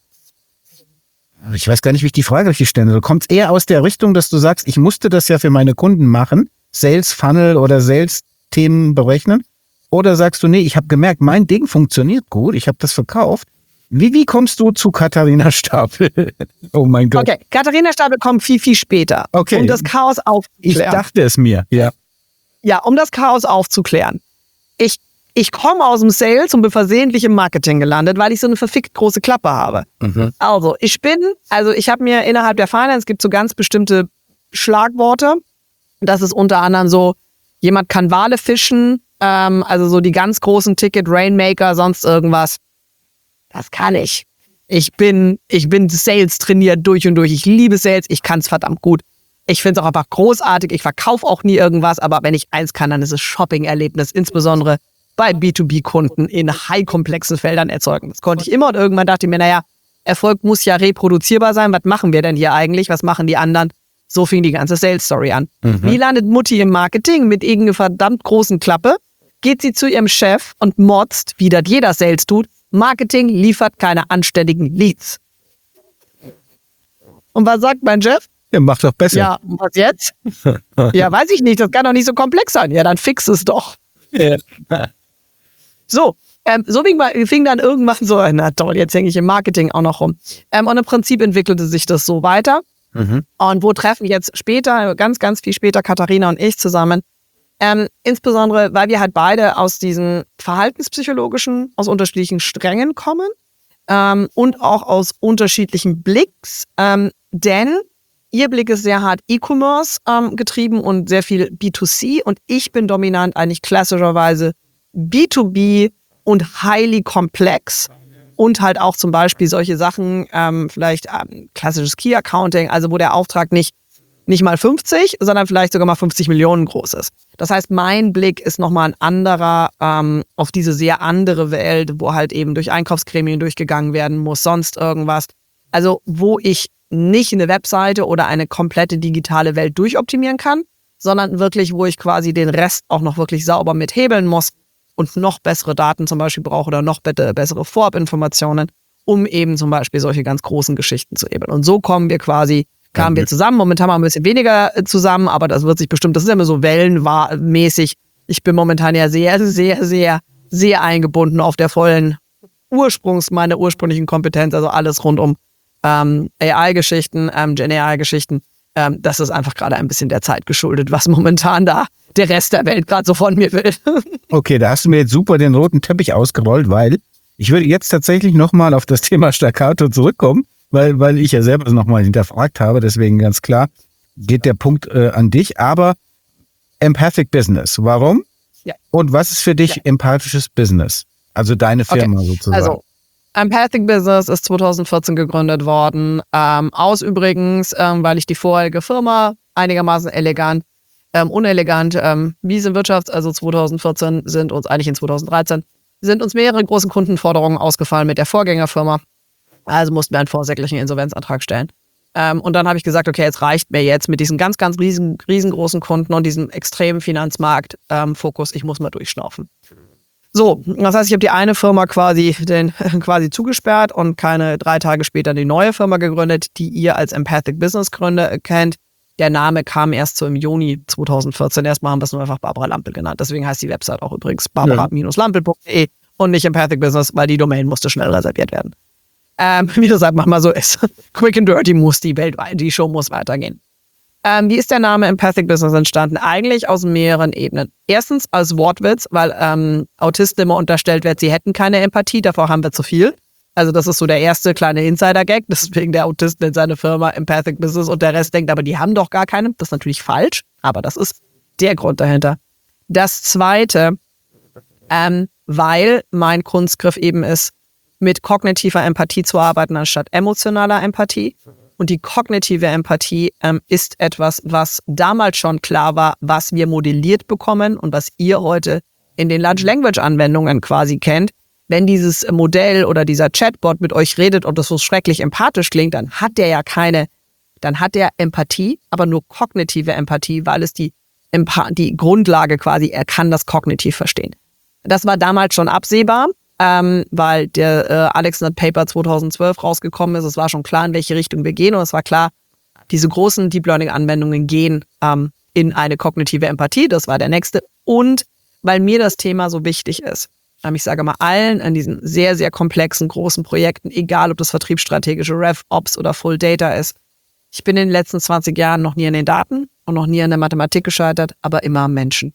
ich weiß gar nicht, wie ich die Frage richtig stelle. Du kommst eher aus der Richtung, dass du sagst, ich musste das ja für meine Kunden machen, Sales Funnel oder Sales Themen berechnen. Oder sagst du, nee, ich habe gemerkt, mein Ding funktioniert gut, ich habe das verkauft. Wie, wie kommst du zu Katharina Stapel? Oh mein Gott. Okay, Katharina Stapel kommt viel, viel später. Okay. Um das Chaos Ich aufzuklären. dachte es mir. Ja. Ja, um das Chaos aufzuklären. Ich, ich komme aus dem Sales und bin versehentlich im Marketing gelandet, weil ich so eine verfickt große Klappe habe. Mhm. Also, ich bin, also ich habe mir innerhalb der Finance, gibt so ganz bestimmte Schlagworte. Das ist unter anderem so, jemand kann Wale fischen, ähm, also so die ganz großen Ticket, Rainmaker, sonst irgendwas. Das kann ich. Ich bin, ich bin Sales trainiert durch und durch. Ich liebe Sales, ich kann es verdammt gut. Ich finde es auch einfach großartig. Ich verkaufe auch nie irgendwas, aber wenn ich eins kann, dann ist es Shopping-Erlebnis, insbesondere bei B zwei B-Kunden in high-komplexen Feldern erzeugen. Das konnte ich immer und irgendwann dachte ich mir, naja, Erfolg muss ja reproduzierbar sein. Was machen wir denn hier eigentlich? Was machen die anderen? So fing die ganze Sales-Story an. Mhm. Wie landet Mutti im Marketing mit irgendeiner verdammt großen Klappe? Geht sie zu ihrem Chef und motzt, wie das jeder Sales tut, Marketing liefert keine anständigen Leads. Und was sagt mein Chef? Ja, mach doch besser. Ja, und was jetzt? Ja, weiß ich nicht, das kann doch nicht so komplex sein. Ja, dann fix es doch. Ja. So, ähm, so fing, mal- fing dann irgendwann so, na toll, jetzt hänge ich im Marketing auch noch rum. Ähm, und im Prinzip entwickelte sich das so weiter. Mhm. Und wo treffen jetzt später, ganz, ganz viel später, Katharina und ich zusammen? Ähm, insbesondere, weil wir halt beide aus diesen verhaltenspsychologischen, aus unterschiedlichen Strängen kommen ähm, und auch aus unterschiedlichen Blicks. Ähm, denn ihr Blick ist sehr hart E-Commerce ähm, getrieben und sehr viel B zwei C und ich bin dominant eigentlich klassischerweise B zwei B und highly komplex. Und halt auch zum Beispiel solche Sachen, ähm, vielleicht ähm, klassisches Key Accounting, also wo der Auftrag nicht nicht mal fünfzig, sondern vielleicht sogar mal fünfzig Millionen groß ist. Das heißt, mein Blick ist nochmal ein anderer ähm, auf diese sehr andere Welt, wo halt eben durch Einkaufsgremien durchgegangen werden muss, sonst irgendwas. Also wo ich nicht eine Webseite oder eine komplette digitale Welt durchoptimieren kann, sondern wirklich, wo ich quasi den Rest auch noch wirklich sauber mithebeln muss und noch bessere Daten zum Beispiel brauche oder noch bessere Vorabinformationen, um eben zum Beispiel solche ganz großen Geschichten zu hebeln. Und so kommen wir quasi, kamen wir zusammen. Momentan haben wir ein bisschen weniger zusammen, aber das wird sich bestimmt, das ist ja immer so wellenmäßig. Ich bin momentan ja sehr, sehr, sehr, sehr eingebunden auf der vollen Ursprungs, meiner ursprünglichen Kompetenz, also alles rund um ähm, A I-Geschichten, ähm, Gen A I-Geschichten. Ähm, das ist einfach gerade ein bisschen der Zeit geschuldet, was momentan da der Rest der Welt gerade so von mir will. Okay, da hast du mir jetzt super den roten Teppich ausgerollt, weil ich würde jetzt tatsächlich nochmal auf das Thema Staccato zurückkommen, weil, weil ich ja selber nochmal hinterfragt habe, deswegen ganz klar geht der Punkt äh, an dich, aber Empathic Business, warum? Ja. Und was ist für dich ja. empathisches Business? Also deine Firma okay. sozusagen. Also Empathic Business ist zwanzig vierzehn gegründet worden, ähm, aus übrigens, ähm, weil ich die vorherige Firma einigermaßen elegant, ähm, unelegant, ähm, Wiese Wirtschafts, also zwanzig vierzehn sind uns eigentlich in zwanzig dreizehn, sind uns mehrere große Kundenforderungen ausgefallen mit der Vorgängerfirma. Also mussten wir einen vorsätzlichen Insolvenzantrag stellen. Ähm, und dann habe ich gesagt, okay, es reicht mir jetzt mit diesen ganz, ganz riesen, riesengroßen Kunden und diesem extremen Finanzmarkt-Fokus. Ähm, ich muss mal durchschnaufen. So, das heißt, ich habe die eine Firma quasi, den, quasi zugesperrt und keine drei Tage später die neue Firma gegründet, die ihr als Empathic Business Gründer kennt. Der Name kam erst so im Juni zwanzig vierzehn. Erstmal haben wir es nur einfach Barbara Lampel genannt. Deswegen heißt die Website auch übrigens barbara Lampel punkt de und nicht Empathic Business, weil die Domain musste schnell reserviert werden. Ähm, wie das halt manchmal so ist. Quick and dirty muss die weltweit, die Show muss weitergehen. Ähm, wie ist der Name Empathic Business entstanden? Eigentlich aus mehreren Ebenen. Erstens als Wortwitz, weil ähm, Autisten immer unterstellt wird, sie hätten keine Empathie, davor haben wir zu viel. Also das ist so der erste kleine Insider-Gag, deswegen der Autist nennt seine Firma Empathic Business und der Rest denkt, aber die haben doch gar keine. Das ist natürlich falsch, aber das ist der Grund dahinter. Das Zweite, ähm, weil mein Kunstgriff eben ist, mit kognitiver Empathie zu arbeiten, anstatt emotionaler Empathie. Und die kognitive Empathie ähm, ist etwas, was damals schon klar war, was wir modelliert bekommen und was ihr heute in den Large Language Anwendungen quasi kennt. Wenn dieses Modell oder dieser Chatbot mit euch redet und das so schrecklich empathisch klingt, dann hat der ja keine, dann hat der Empathie, aber nur kognitive Empathie, weil es die, Empa- die Grundlage quasi, er kann das kognitiv verstehen. Das war damals schon absehbar. Ähm, weil der äh, AlexNet Paper zwanzig zwölf rausgekommen ist. Es war schon klar, in welche Richtung wir gehen und es war klar, diese großen Deep Learning Anwendungen gehen ähm, in eine kognitive Empathie. Das war der nächste. Und weil mir das Thema so wichtig ist, ähm, ich sage mal allen an diesen sehr, sehr komplexen, großen Projekten, egal ob das vertriebsstrategische RevOps oder Full Data ist, ich bin in den letzten zwanzig Jahren noch nie an den Daten und noch nie an der Mathematik gescheitert, aber immer am Menschen.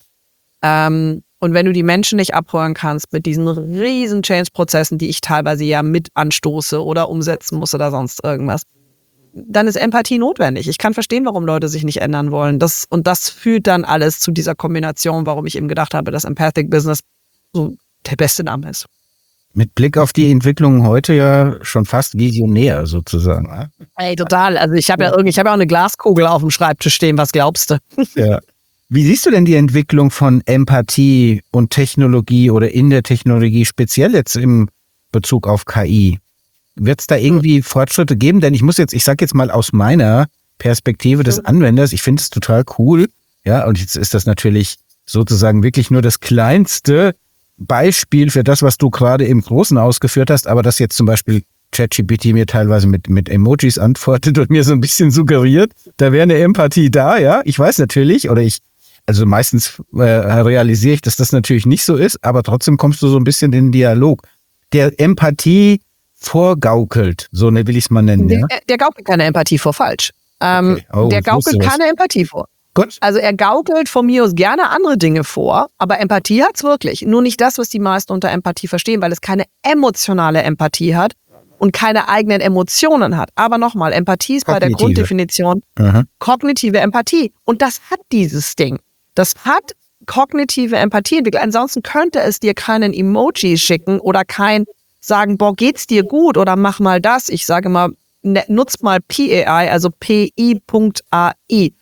Ähm, Und wenn du die Menschen nicht abholen kannst mit diesen riesen Change-Prozessen, die ich teilweise ja mit anstoße oder umsetzen muss oder sonst irgendwas, dann ist Empathie notwendig. Ich kann verstehen, warum Leute sich nicht ändern wollen. Das, und das führt dann alles zu dieser Kombination, warum ich eben gedacht habe, dass Empathic Business so der beste Name ist. Mit Blick auf die Entwicklung heute ja schon fast visionär sozusagen. Ne? Ey, total. Also ich habe ja irgendwie, ich habe ja auch eine Glaskugel auf dem Schreibtisch stehen. Was glaubst du? Ja. Wie siehst du denn die Entwicklung von Empathie und Technologie oder in der Technologie, speziell jetzt im Bezug auf K I? Wird es da irgendwie Fortschritte geben? Denn ich muss jetzt, ich sage jetzt mal aus meiner Perspektive des Anwenders, ich finde es total cool. Ja, und jetzt ist das natürlich sozusagen wirklich nur das kleinste Beispiel für das, was du gerade im Großen ausgeführt hast, aber dass jetzt zum Beispiel ChatGPT mir teilweise mit, mit Emojis antwortet und mir so ein bisschen suggeriert, da wäre eine Empathie da, ja. Ich weiß natürlich, oder ich Also meistens äh, realisiere ich, dass das natürlich nicht so ist, aber trotzdem kommst du so ein bisschen in den Dialog, der Empathie vorgaukelt, so ne, will ich es mal nennen. Der, ja? der gaukelt keine Empathie vor, falsch. Ähm, okay. oh, der gaukelt keine Empathie vor. Gut. Also er gaukelt von mir aus gerne andere Dinge vor, aber Empathie hat's wirklich. Nur nicht das, was die meisten unter Empathie verstehen, weil es keine emotionale Empathie hat und keine eigenen Emotionen hat. Aber nochmal, Empathie ist Kognitive. Bei der Grunddefinition Aha. kognitive Empathie. Und das hat dieses Ding. Das hat kognitive Empathie entwickelt. Ansonsten könnte es dir keinen Emoji schicken oder kein sagen, boah, geht's dir gut oder mach mal das. Ich sage mal, nutzt mal P A I, also P I Punkt A I.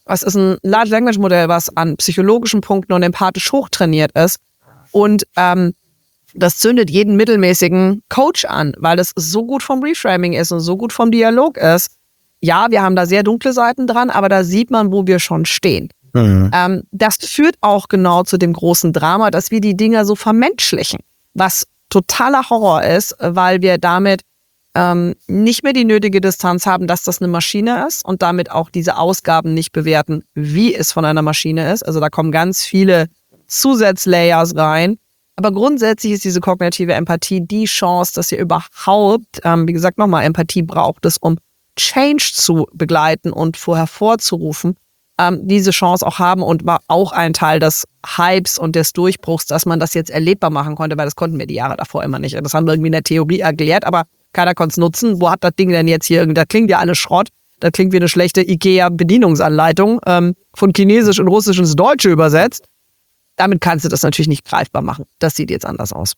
Das ist ein Large Language Modell, was an psychologischen Punkten und empathisch hochtrainiert ist. Und ähm, das zündet jeden mittelmäßigen Coach an, weil das so gut vom Reframing ist und so gut vom Dialog ist. Ja, wir haben da sehr dunkle Seiten dran, aber da sieht man, wo wir schon stehen. Mhm. Ähm, das führt auch genau zu dem großen Drama, dass wir die Dinger so vermenschlichen, was totaler Horror ist, weil wir damit ähm, nicht mehr die nötige Distanz haben, dass das eine Maschine ist und damit auch diese Ausgaben nicht bewerten, wie es von einer Maschine ist. Also da kommen ganz viele Zusatzlayers rein. Aber grundsätzlich ist diese kognitive Empathie die Chance, dass ihr überhaupt, ähm, wie gesagt, nochmal, Empathie braucht es, um Change zu begleiten und vorher hervorzurufen, ähm, diese Chance auch haben und war auch ein Teil des Hypes und des Durchbruchs, dass man das jetzt erlebbar machen konnte, weil das konnten wir die Jahre davor immer nicht. Das haben wir irgendwie in der Theorie erklärt, aber keiner konnte es nutzen. Wo hat das Ding denn jetzt hier? Das klingt ja alles Schrott. Das klingt wie eine schlechte IKEA-Bedienungsanleitung, ähm, von Chinesisch und Russisch ins Deutsche übersetzt. Damit kannst du das natürlich nicht greifbar machen. Das sieht jetzt anders aus.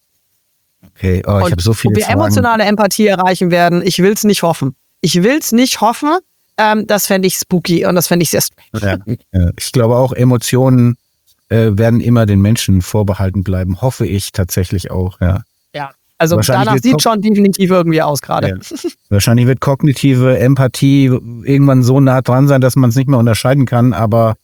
Okay, oh, ich habe so viele Ob wir Fragen. emotionale Empathie erreichen werden, ich will es nicht hoffen. Ich will es nicht hoffen. Ähm, das fände ich spooky und das fände ich sehr strange. Ja, ja. Ich glaube auch, Emotionen äh, werden immer den Menschen vorbehalten bleiben. Hoffe ich tatsächlich auch, ja. Ja, also danach sieht schon definitiv irgendwie aus gerade. Ja. Wahrscheinlich wird kognitive Empathie irgendwann so nah dran sein, dass man es nicht mehr unterscheiden kann, aber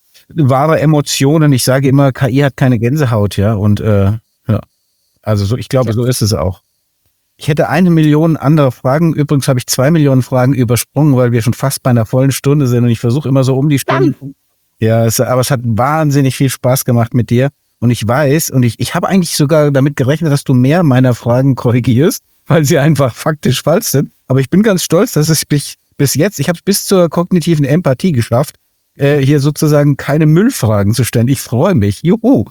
wahre Emotionen, ich sage immer, K I hat keine Gänsehaut, ja, und äh, ja, also so, ich glaube, ja. So ist es auch. Ich hätte eine Million andere Fragen, übrigens habe ich zwei Millionen Fragen übersprungen, weil wir schon fast bei einer vollen Stunde sind und ich versuche immer so um die Stunde. Dann. Ja, es, aber es hat wahnsinnig viel Spaß gemacht mit dir und ich weiß und ich, ich habe eigentlich sogar damit gerechnet, dass du mehr meiner Fragen korrigierst, weil sie einfach faktisch falsch sind, aber ich bin ganz stolz, dass es mich bis jetzt, ich habe es bis zur kognitiven Empathie geschafft, hier sozusagen keine Müllfragen zu stellen. Ich freue mich. Juhu.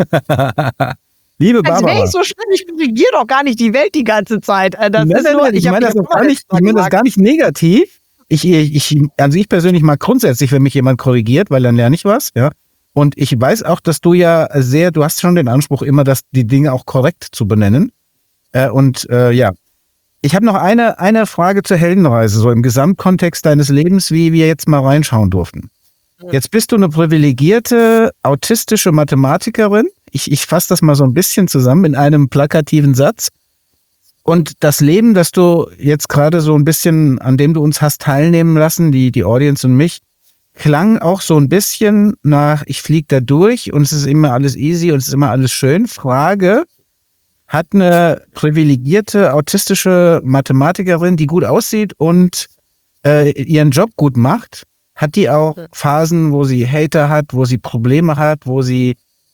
Liebe Barbara. Das wäre so schlimm, ich korrigiere doch gar nicht die Welt die ganze Zeit. Das nein, ist nein, nur, nein, ich, ich meine das, gar nicht, ich mein das gar nicht negativ. Ich, ich, also ich persönlich mag grundsätzlich, wenn mich jemand korrigiert, weil dann lerne ich was. Ja. Und ich weiß auch, dass du ja sehr, du hast schon den Anspruch immer, dass die Dinge auch korrekt zu benennen. Und äh, ja, ich habe noch eine, eine Frage zur Heldenreise, so im Gesamtkontext deines Lebens, wie wir jetzt mal reinschauen durften. Jetzt bist du eine privilegierte, autistische Mathematikerin. Ich, ich fasse das mal so ein bisschen zusammen in einem plakativen Satz. Und das Leben, das du jetzt gerade so ein bisschen, an dem du uns hast teilnehmen lassen, die, die Audience und mich, klang auch so ein bisschen nach, ich fliege da durch und es ist immer alles easy und es ist immer alles schön. Frage, hat eine privilegierte, autistische Mathematikerin, die gut aussieht und äh, ihren Job gut macht, hat die auch Phasen, wo sie Hater hat, wo sie Probleme hat, wo sie,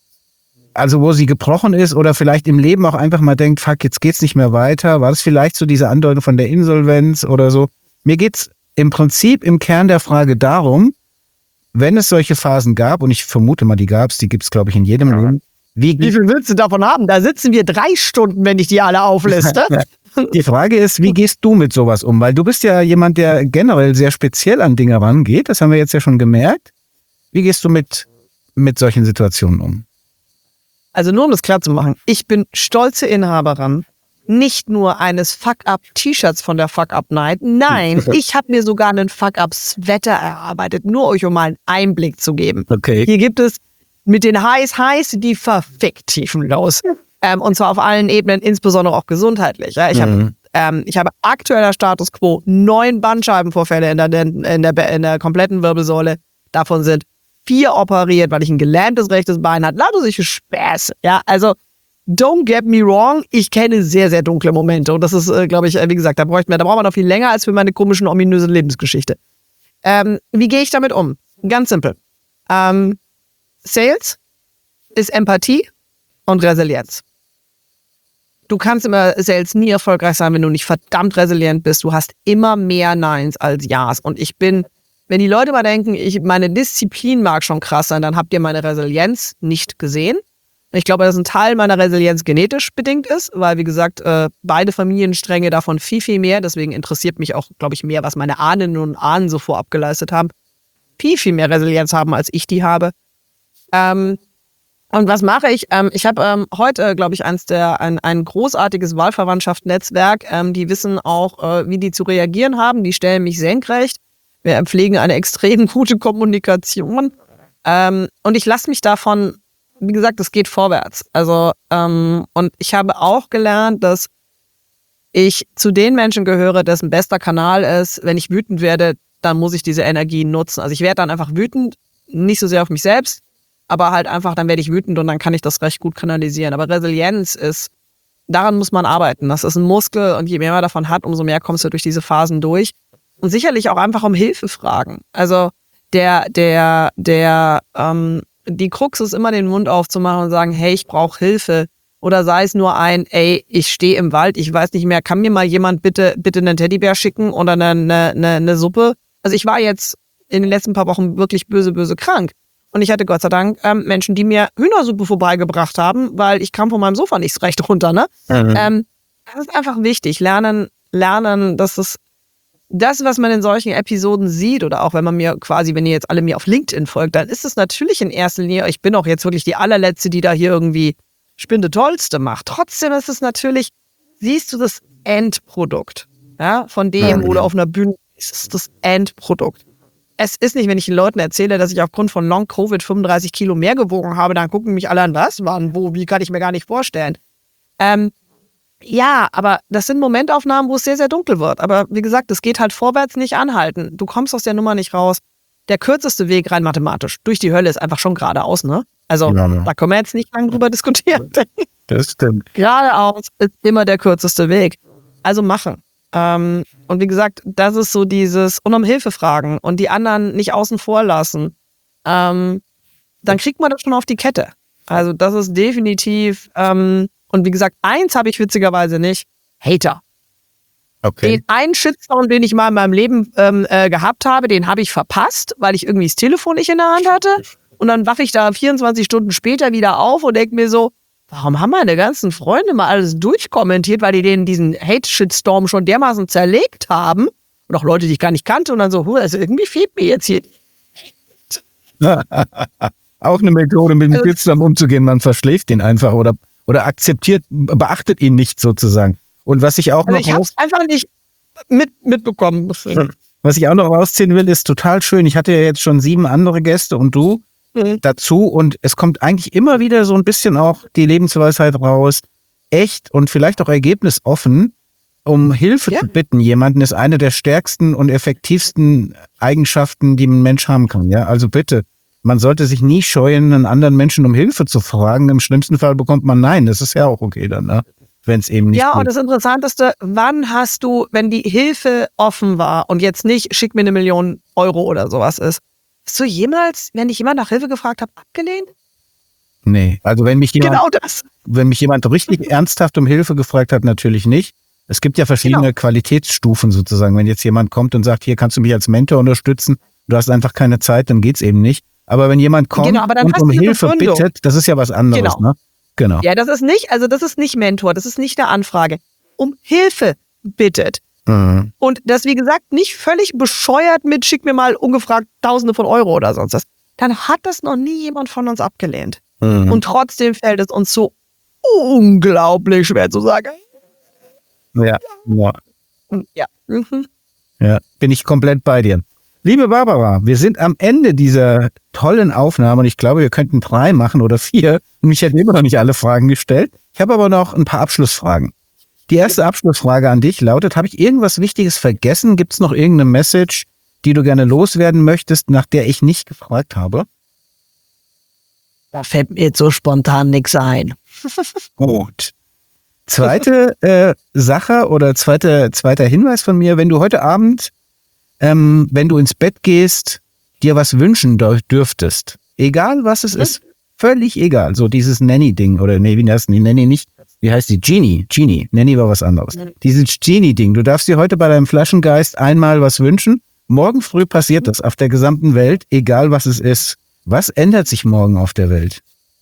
also wo sie gebrochen ist oder vielleicht im Leben auch einfach mal denkt, fuck, jetzt geht's nicht mehr weiter. War das vielleicht so diese Andeutung von der Insolvenz oder so? Mir geht's im Prinzip im Kern der Frage darum, wenn es solche Phasen gab, und ich vermute mal, die gab's, die gibt's, glaube ich, in jedem Leben. Wie, wie viel willst du davon haben? Da sitzen wir drei Stunden, wenn ich die alle aufliste. Die Frage ist, wie gehst du mit sowas um? Weil du bist ja jemand, der generell sehr speziell an Dinge rangeht. Das haben wir jetzt ja schon gemerkt. Wie gehst du mit, mit solchen Situationen um? Also nur um das klar zu machen, ich bin stolze Inhaberin nicht nur eines Fuck-Up-T-Shirts von der Fuck-Up-Night. Nein, ich habe mir sogar einen Fuck-Up-Sweater erarbeitet, nur euch um mal einen Einblick zu geben. Okay. Hier gibt es mit den Highs, Highs die Verfick-Tiefen los. Ähm, und zwar auf allen Ebenen, insbesondere auch gesundheitlich. Ja, ich, mhm. hab, ähm, ich habe aktueller Status quo neun Bandscheibenvorfälle in der, in, der, in der kompletten Wirbelsäule. Davon sind vier operiert, weil ich ein gelähmtes rechtes Bein hatte. Lauter solche Späße. Ja, also don't get me wrong, ich kenne sehr, sehr dunkle Momente. Und das ist, äh, glaube ich, äh, wie gesagt, da, bräuchten wir, da braucht man noch viel länger als für meine komischen, ominöse Lebensgeschichte. Ähm, wie gehe ich damit um? Ganz simpel. Ähm, Sales ist Empathie und Resilienz. Du kannst immer Sales nie erfolgreich sein, wenn du nicht verdammt resilient bist. Du hast immer mehr Neins als Ja's. Und ich bin, wenn die Leute mal denken, ich, meine Disziplin mag schon krass sein, dann habt ihr meine Resilienz nicht gesehen. Ich glaube, dass ein Teil meiner Resilienz genetisch bedingt ist, weil, wie gesagt, äh, beide Familienstränge davon viel, viel mehr. Deswegen interessiert mich auch, glaube ich, mehr, was meine Ahnen und Ahnen so vorab geleistet haben. Viel, viel mehr Resilienz haben, als ich die habe. Ähm, Und was mache ich? Ähm, ich habe ähm, heute, glaube ich, eins der ein, ein großartiges Wahlverwandtschaft-Netzwerk. Ähm, die wissen auch, äh, wie die zu reagieren haben. Die stellen mich senkrecht. Wir pflegen eine extrem gute Kommunikation. Ähm, und ich lasse mich davon, wie gesagt, es geht vorwärts. Also, ähm, und ich habe auch gelernt, dass ich zu den Menschen gehöre, dessen bester Kanal ist, wenn ich wütend werde, dann muss ich diese Energie nutzen. Also ich werde dann einfach wütend, nicht so sehr auf mich selbst, aber halt einfach, dann werde ich wütend und dann kann ich das recht gut kanalisieren. Aber Resilienz ist, daran muss man arbeiten. Das ist ein Muskel und je mehr man davon hat, umso mehr kommst du durch diese Phasen durch. Und sicherlich auch einfach um Hilfe fragen. Also der, der, der, ähm, die Krux ist immer, den Mund aufzumachen und sagen, hey, ich brauche Hilfe. Oder sei es nur ein, ey, ich stehe im Wald, ich weiß nicht mehr, kann mir mal jemand bitte, bitte einen Teddybär schicken oder eine, eine, eine, eine Suppe? Also ich war jetzt in den letzten paar Wochen wirklich böse, böse krank. Und ich hatte Gott sei Dank ähm, Menschen, die mir Hühnersuppe vorbeigebracht haben, weil ich kam von meinem Sofa nicht recht runter. Ne? Mhm. Ähm, das ist einfach wichtig. Lernen, lernen, dass es das, was man in solchen Episoden sieht, oder auch wenn man mir quasi, wenn ihr jetzt alle mir auf LinkedIn folgt, dann ist es natürlich in erster Linie, ich bin auch jetzt wirklich die allerletzte, die da hier irgendwie Spinde Tollste macht. Trotzdem ist es natürlich, siehst du das Endprodukt, ja, von dem, ja, oder auf einer Bühne ist es das Endprodukt. Es ist nicht, wenn ich den Leuten erzähle, dass ich aufgrund von Long-Covid fünfunddreißig Kilo mehr gewogen habe, dann gucken mich alle an, was, wann, wo, wie, kann ich mir gar nicht vorstellen. Ähm, ja, aber das sind Momentaufnahmen, wo es sehr, sehr dunkel wird. Aber wie gesagt, es geht halt vorwärts, nicht anhalten. Du kommst aus der Nummer nicht raus. Der kürzeste Weg rein mathematisch durch die Hölle ist einfach schon geradeaus, ne? Also ja, ja. Da können wir jetzt nicht lange drüber diskutieren. Das stimmt. Geradeaus ist immer der kürzeste Weg. Also machen. Ähm, und wie gesagt, das ist so dieses, und um Hilfe fragen und die anderen nicht außen vor lassen. Ähm, dann kriegt man das schon auf die Kette. Also das ist definitiv, ähm, und wie gesagt, eins habe ich witzigerweise nicht, Hater. Okay. Den einen Shitstorm, den ich mal in meinem Leben ähm, äh, gehabt habe, den habe ich verpasst, weil ich irgendwie das Telefon nicht in der Hand hatte. Und dann wache ich da vierundzwanzig Stunden später wieder auf und denke mir so, warum haben meine ganzen Freunde mal alles durchkommentiert, weil die denen diesen Hate-Shitstorm schon dermaßen zerlegt haben. Und auch Leute, die ich gar nicht kannte. Und dann so, also irgendwie fehlt mir jetzt hier. Auch eine Methode, mit dem also, Shitstorm umzugehen. Man verschläft den einfach oder, oder akzeptiert, beachtet ihn nicht sozusagen. Und was ich auch also noch... Ich habe es einfach nicht mit, mitbekommen. Was ich auch noch rausziehen will, ist total schön. Ich hatte ja jetzt schon sieben andere Gäste und du mhm. dazu. Und es kommt eigentlich immer wieder so ein bisschen auch die Lebensweisheit raus. Echt und vielleicht auch ergebnisoffen. Um Hilfe ja. zu bitten, jemanden ist eine der stärksten und effektivsten Eigenschaften, die ein Mensch haben kann. Ja, also bitte, man sollte sich nie scheuen, einen anderen Menschen um Hilfe zu fragen. Im schlimmsten Fall bekommt man Nein. Das ist ja auch okay dann, ne? Wenn es eben nicht Ja, geht. Und das Interessanteste, wann hast du, wenn die Hilfe offen war und jetzt nicht, schick mir eine Million Euro oder sowas ist, hast du jemals, wenn dich jemand nach Hilfe gefragt hat, abgelehnt? Nee, also wenn mich jemand, genau das. wenn mich jemand richtig ernsthaft um Hilfe gefragt hat, natürlich nicht. Es gibt ja verschiedene genau. Qualitätsstufen sozusagen. Wenn jetzt jemand kommt und sagt, hier kannst du mich als Mentor unterstützen, du hast einfach keine Zeit, dann geht's eben nicht. Aber wenn jemand kommt genau, aber dann und um Hilfe Begründung. bittet, das ist ja was anderes, genau. ne? Genau. Ja, das ist nicht, also das ist nicht Mentor, das ist nicht eine Anfrage. Um Hilfe bittet. Mhm. Und das, wie gesagt, nicht völlig bescheuert mit, schick mir mal ungefragt Tausende von Euro oder sonst was. Dann hat das noch nie jemand von uns abgelehnt. Mhm. Und trotzdem fällt es uns so unglaublich schwer zu sagen. Ja, ja. Ja. Mhm. Ja, bin ich komplett bei dir. Liebe Barbara, wir sind am Ende dieser tollen Aufnahme und ich glaube, wir könnten drei machen oder vier. Und mich hätten immer noch nicht alle Fragen gestellt. Ich habe aber noch ein paar Abschlussfragen. Die erste Abschlussfrage an dich lautet, habe ich irgendwas Wichtiges vergessen? Gibt es noch irgendeine Message, die du gerne loswerden möchtest, nach der ich nicht gefragt habe? Da fällt mir jetzt so spontan nichts ein. Gut. Zweite äh, Sache oder zweite, zweiter Hinweis von mir, wenn du heute Abend, ähm, wenn du ins Bett gehst, dir was wünschen dürftest, egal was es ist, völlig egal, so dieses Nanny-Ding oder nee, wie heißt die Nanny nicht? Wie heißt die? Genie, Genie, Nanny war was anderes. Dieses Genie-Ding, du darfst dir heute bei deinem Flaschengeist einmal was wünschen, morgen früh passiert das auf der gesamten Welt, egal was es ist. Was ändert sich morgen auf der Welt?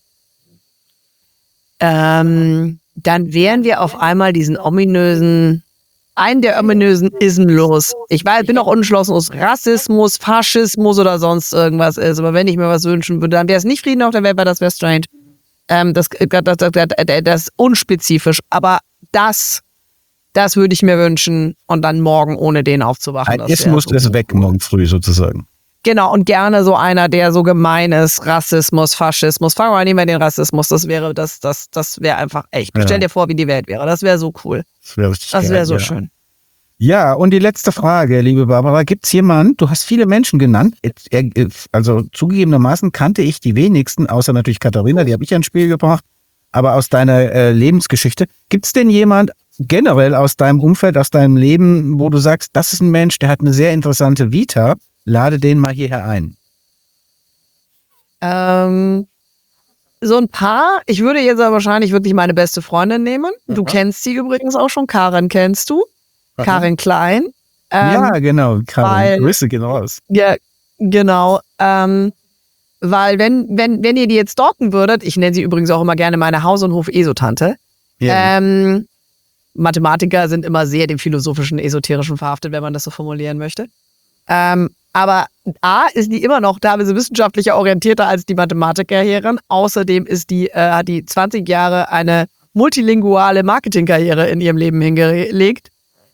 Ähm... dann wären wir auf einmal diesen ominösen, einen der ominösen Ismen los. Ich weiß, bin auch unentschlossen, ob es Rassismus, Faschismus oder sonst irgendwas ist. Aber wenn ich mir was wünschen würde, dann wäre es nicht Frieden auf der Welt, weil das wäre strange. Ähm, das, das, das, das, das ist unspezifisch. Aber das Das würde ich mir wünschen und dann morgen ohne den aufzuwachen. Ein Ismus so ist cool. Weg morgen früh sozusagen. Genau, und gerne so einer, der so gemein ist, Rassismus, Faschismus. Fangen wir mal, nehmen wir den Rassismus, das wäre, das, das, das wäre einfach echt. Ja. Stell dir vor, wie die Welt wäre, das wäre so cool. Das wäre Das wäre so ja. schön. Ja, und die letzte Frage, liebe Barbara, gibt es jemanden, du hast viele Menschen genannt, also zugegebenermaßen kannte ich die wenigsten, außer natürlich Katharina, die habe ich ins Spiel gebracht, aber aus deiner äh, Lebensgeschichte, gibt es denn jemand generell aus deinem Umfeld, aus deinem Leben, wo du sagst, das ist ein Mensch, der hat eine sehr interessante Vita, lade den mal hierher ein? Ähm, so ein paar, ich würde jetzt aber wahrscheinlich wirklich meine beste Freundin nehmen, du Aha. kennst sie übrigens auch schon, Karin kennst du? Aha. Karin Klein. Ähm, ja, genau, Karin, Grüße gehen raus. Ja, genau, ähm, weil wenn, wenn, wenn ihr die jetzt stalken würdet, ich nenne sie übrigens auch immer gerne meine Haus- und Hof-Esotante, ja. ähm, Mathematiker sind immer sehr dem philosophischen, esoterischen verhaftet, wenn man das so formulieren möchte. Ähm, aber A, ist die immer noch da, sie wissenschaftlicher orientierter als die Mathematikerkarrieren. Außerdem ist die, äh, hat die zwanzig Jahre eine multilinguale Marketingkarriere in ihrem Leben hingelegt.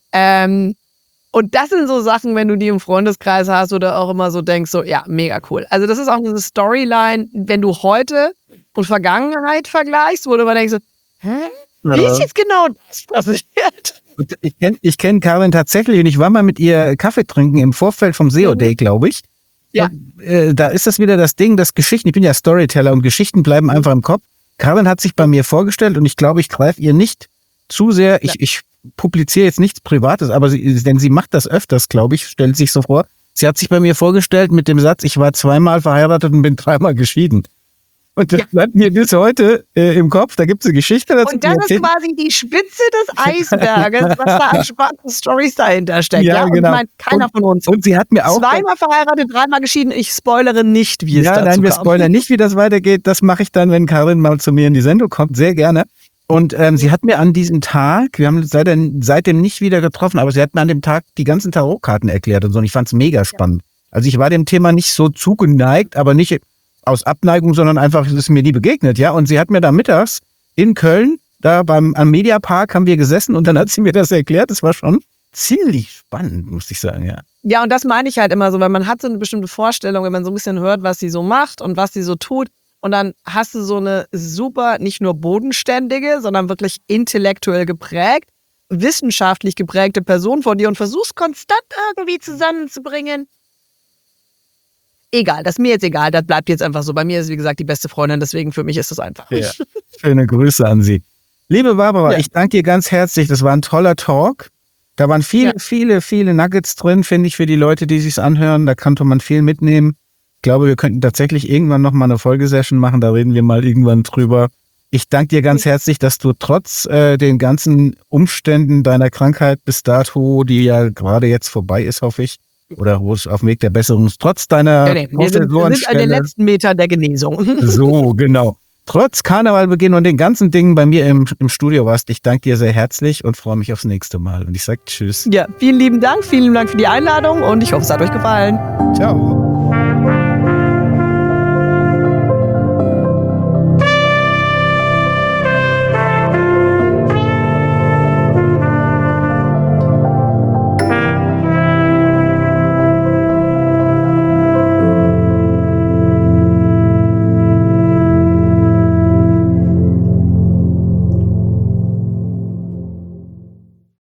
Ähm, und das sind so Sachen, wenn du die im Freundeskreis hast oder auch immer so denkst, so, ja, mega cool. Also das ist auch eine Storyline, wenn du heute und Vergangenheit vergleichst, wo du immer denkst, so, hä? Wie ist jetzt genau das passiert? Ich kenne ich kenn Karin tatsächlich und ich war mal mit ihr Kaffee trinken im Vorfeld vom S E O Day, glaube ich. Ja. Und, äh, da ist das wieder das Ding, dass Geschichten, ich bin ja Storyteller und Geschichten bleiben einfach im Kopf. Karin hat sich bei mir vorgestellt und ich glaube, ich greife ihr nicht zu sehr, ich, ich publiziere jetzt nichts Privates, aber sie, denn sie macht das öfters, glaube ich, stellt sich so vor. Sie hat sich bei mir vorgestellt mit dem Satz, ich war zweimal verheiratet und bin dreimal geschieden. Und das ja. bleibt mir bis heute äh, im Kopf, da gibt es eine Geschichte dazu. Und das ist quasi die Spitze des Eisberges, was da an spannenden Storys dahinter steckt. Ja, ja? Und genau. Ich meine, keiner und, von uns. Und sie hat mir auch... Zweimal verheiratet, dreimal geschieden. Ich spoilere nicht, wie es ja, dazu nein, wir kam. spoilern nicht, wie das weitergeht. Das mache ich dann, wenn Karin mal zu mir in die Sendung kommt. Sehr gerne. Und ähm, sie hat mir an diesem Tag, wir haben uns seitdem, seitdem nicht wieder getroffen, aber sie hat mir an dem Tag die ganzen Tarotkarten erklärt und so. Und ich fand es mega spannend. Also ich war dem Thema nicht so zugeneigt, aber nicht aus Abneigung, sondern einfach, es ist mir nie begegnet, ja. Und sie hat mir da mittags in Köln, da beim am Mediapark haben wir gesessen und dann hat sie mir das erklärt. Das war schon ziemlich spannend, muss ich sagen, ja. Ja, und das meine ich halt immer so, weil man hat so eine bestimmte Vorstellung, wenn man so ein bisschen hört, was sie so macht und was sie so tut. Und dann hast du so eine super, nicht nur bodenständige, sondern wirklich intellektuell geprägt, wissenschaftlich geprägte Person vor dir und versuchst konstant irgendwie zusammenzubringen. Egal, das ist mir jetzt egal, das bleibt jetzt einfach so. Bei mir ist, wie gesagt, die beste Freundin, deswegen für mich ist das einfach. Ja. Schöne Grüße an Sie. Liebe Barbara, ja. ich danke dir ganz herzlich, das war ein toller Talk. Da waren viele, ja. viele, viele Nuggets drin, finde ich, für die Leute, die sich's anhören. Da konnte man viel mitnehmen. Ich glaube, wir könnten tatsächlich irgendwann noch mal eine Folgesession machen, da reden wir mal irgendwann drüber. Ich danke dir ganz herzlich, dass du trotz äh, den ganzen Umständen deiner Krankheit bis dato, die ja gerade jetzt vorbei ist, hoffe ich, oder wo es auf dem Weg der Besserung ist, trotz deiner... Ja, nee, wir, sind, wir sind an den letzten Metern der Genesung. So, genau. Trotz Karnevalbeginn und den ganzen Dingen bei mir im, im Studio warst, ich danke dir sehr herzlich und freue mich aufs nächste Mal. Und ich sage tschüss. Ja, vielen lieben Dank, vielen Dank für die Einladung und ich hoffe, es hat euch gefallen. Ciao.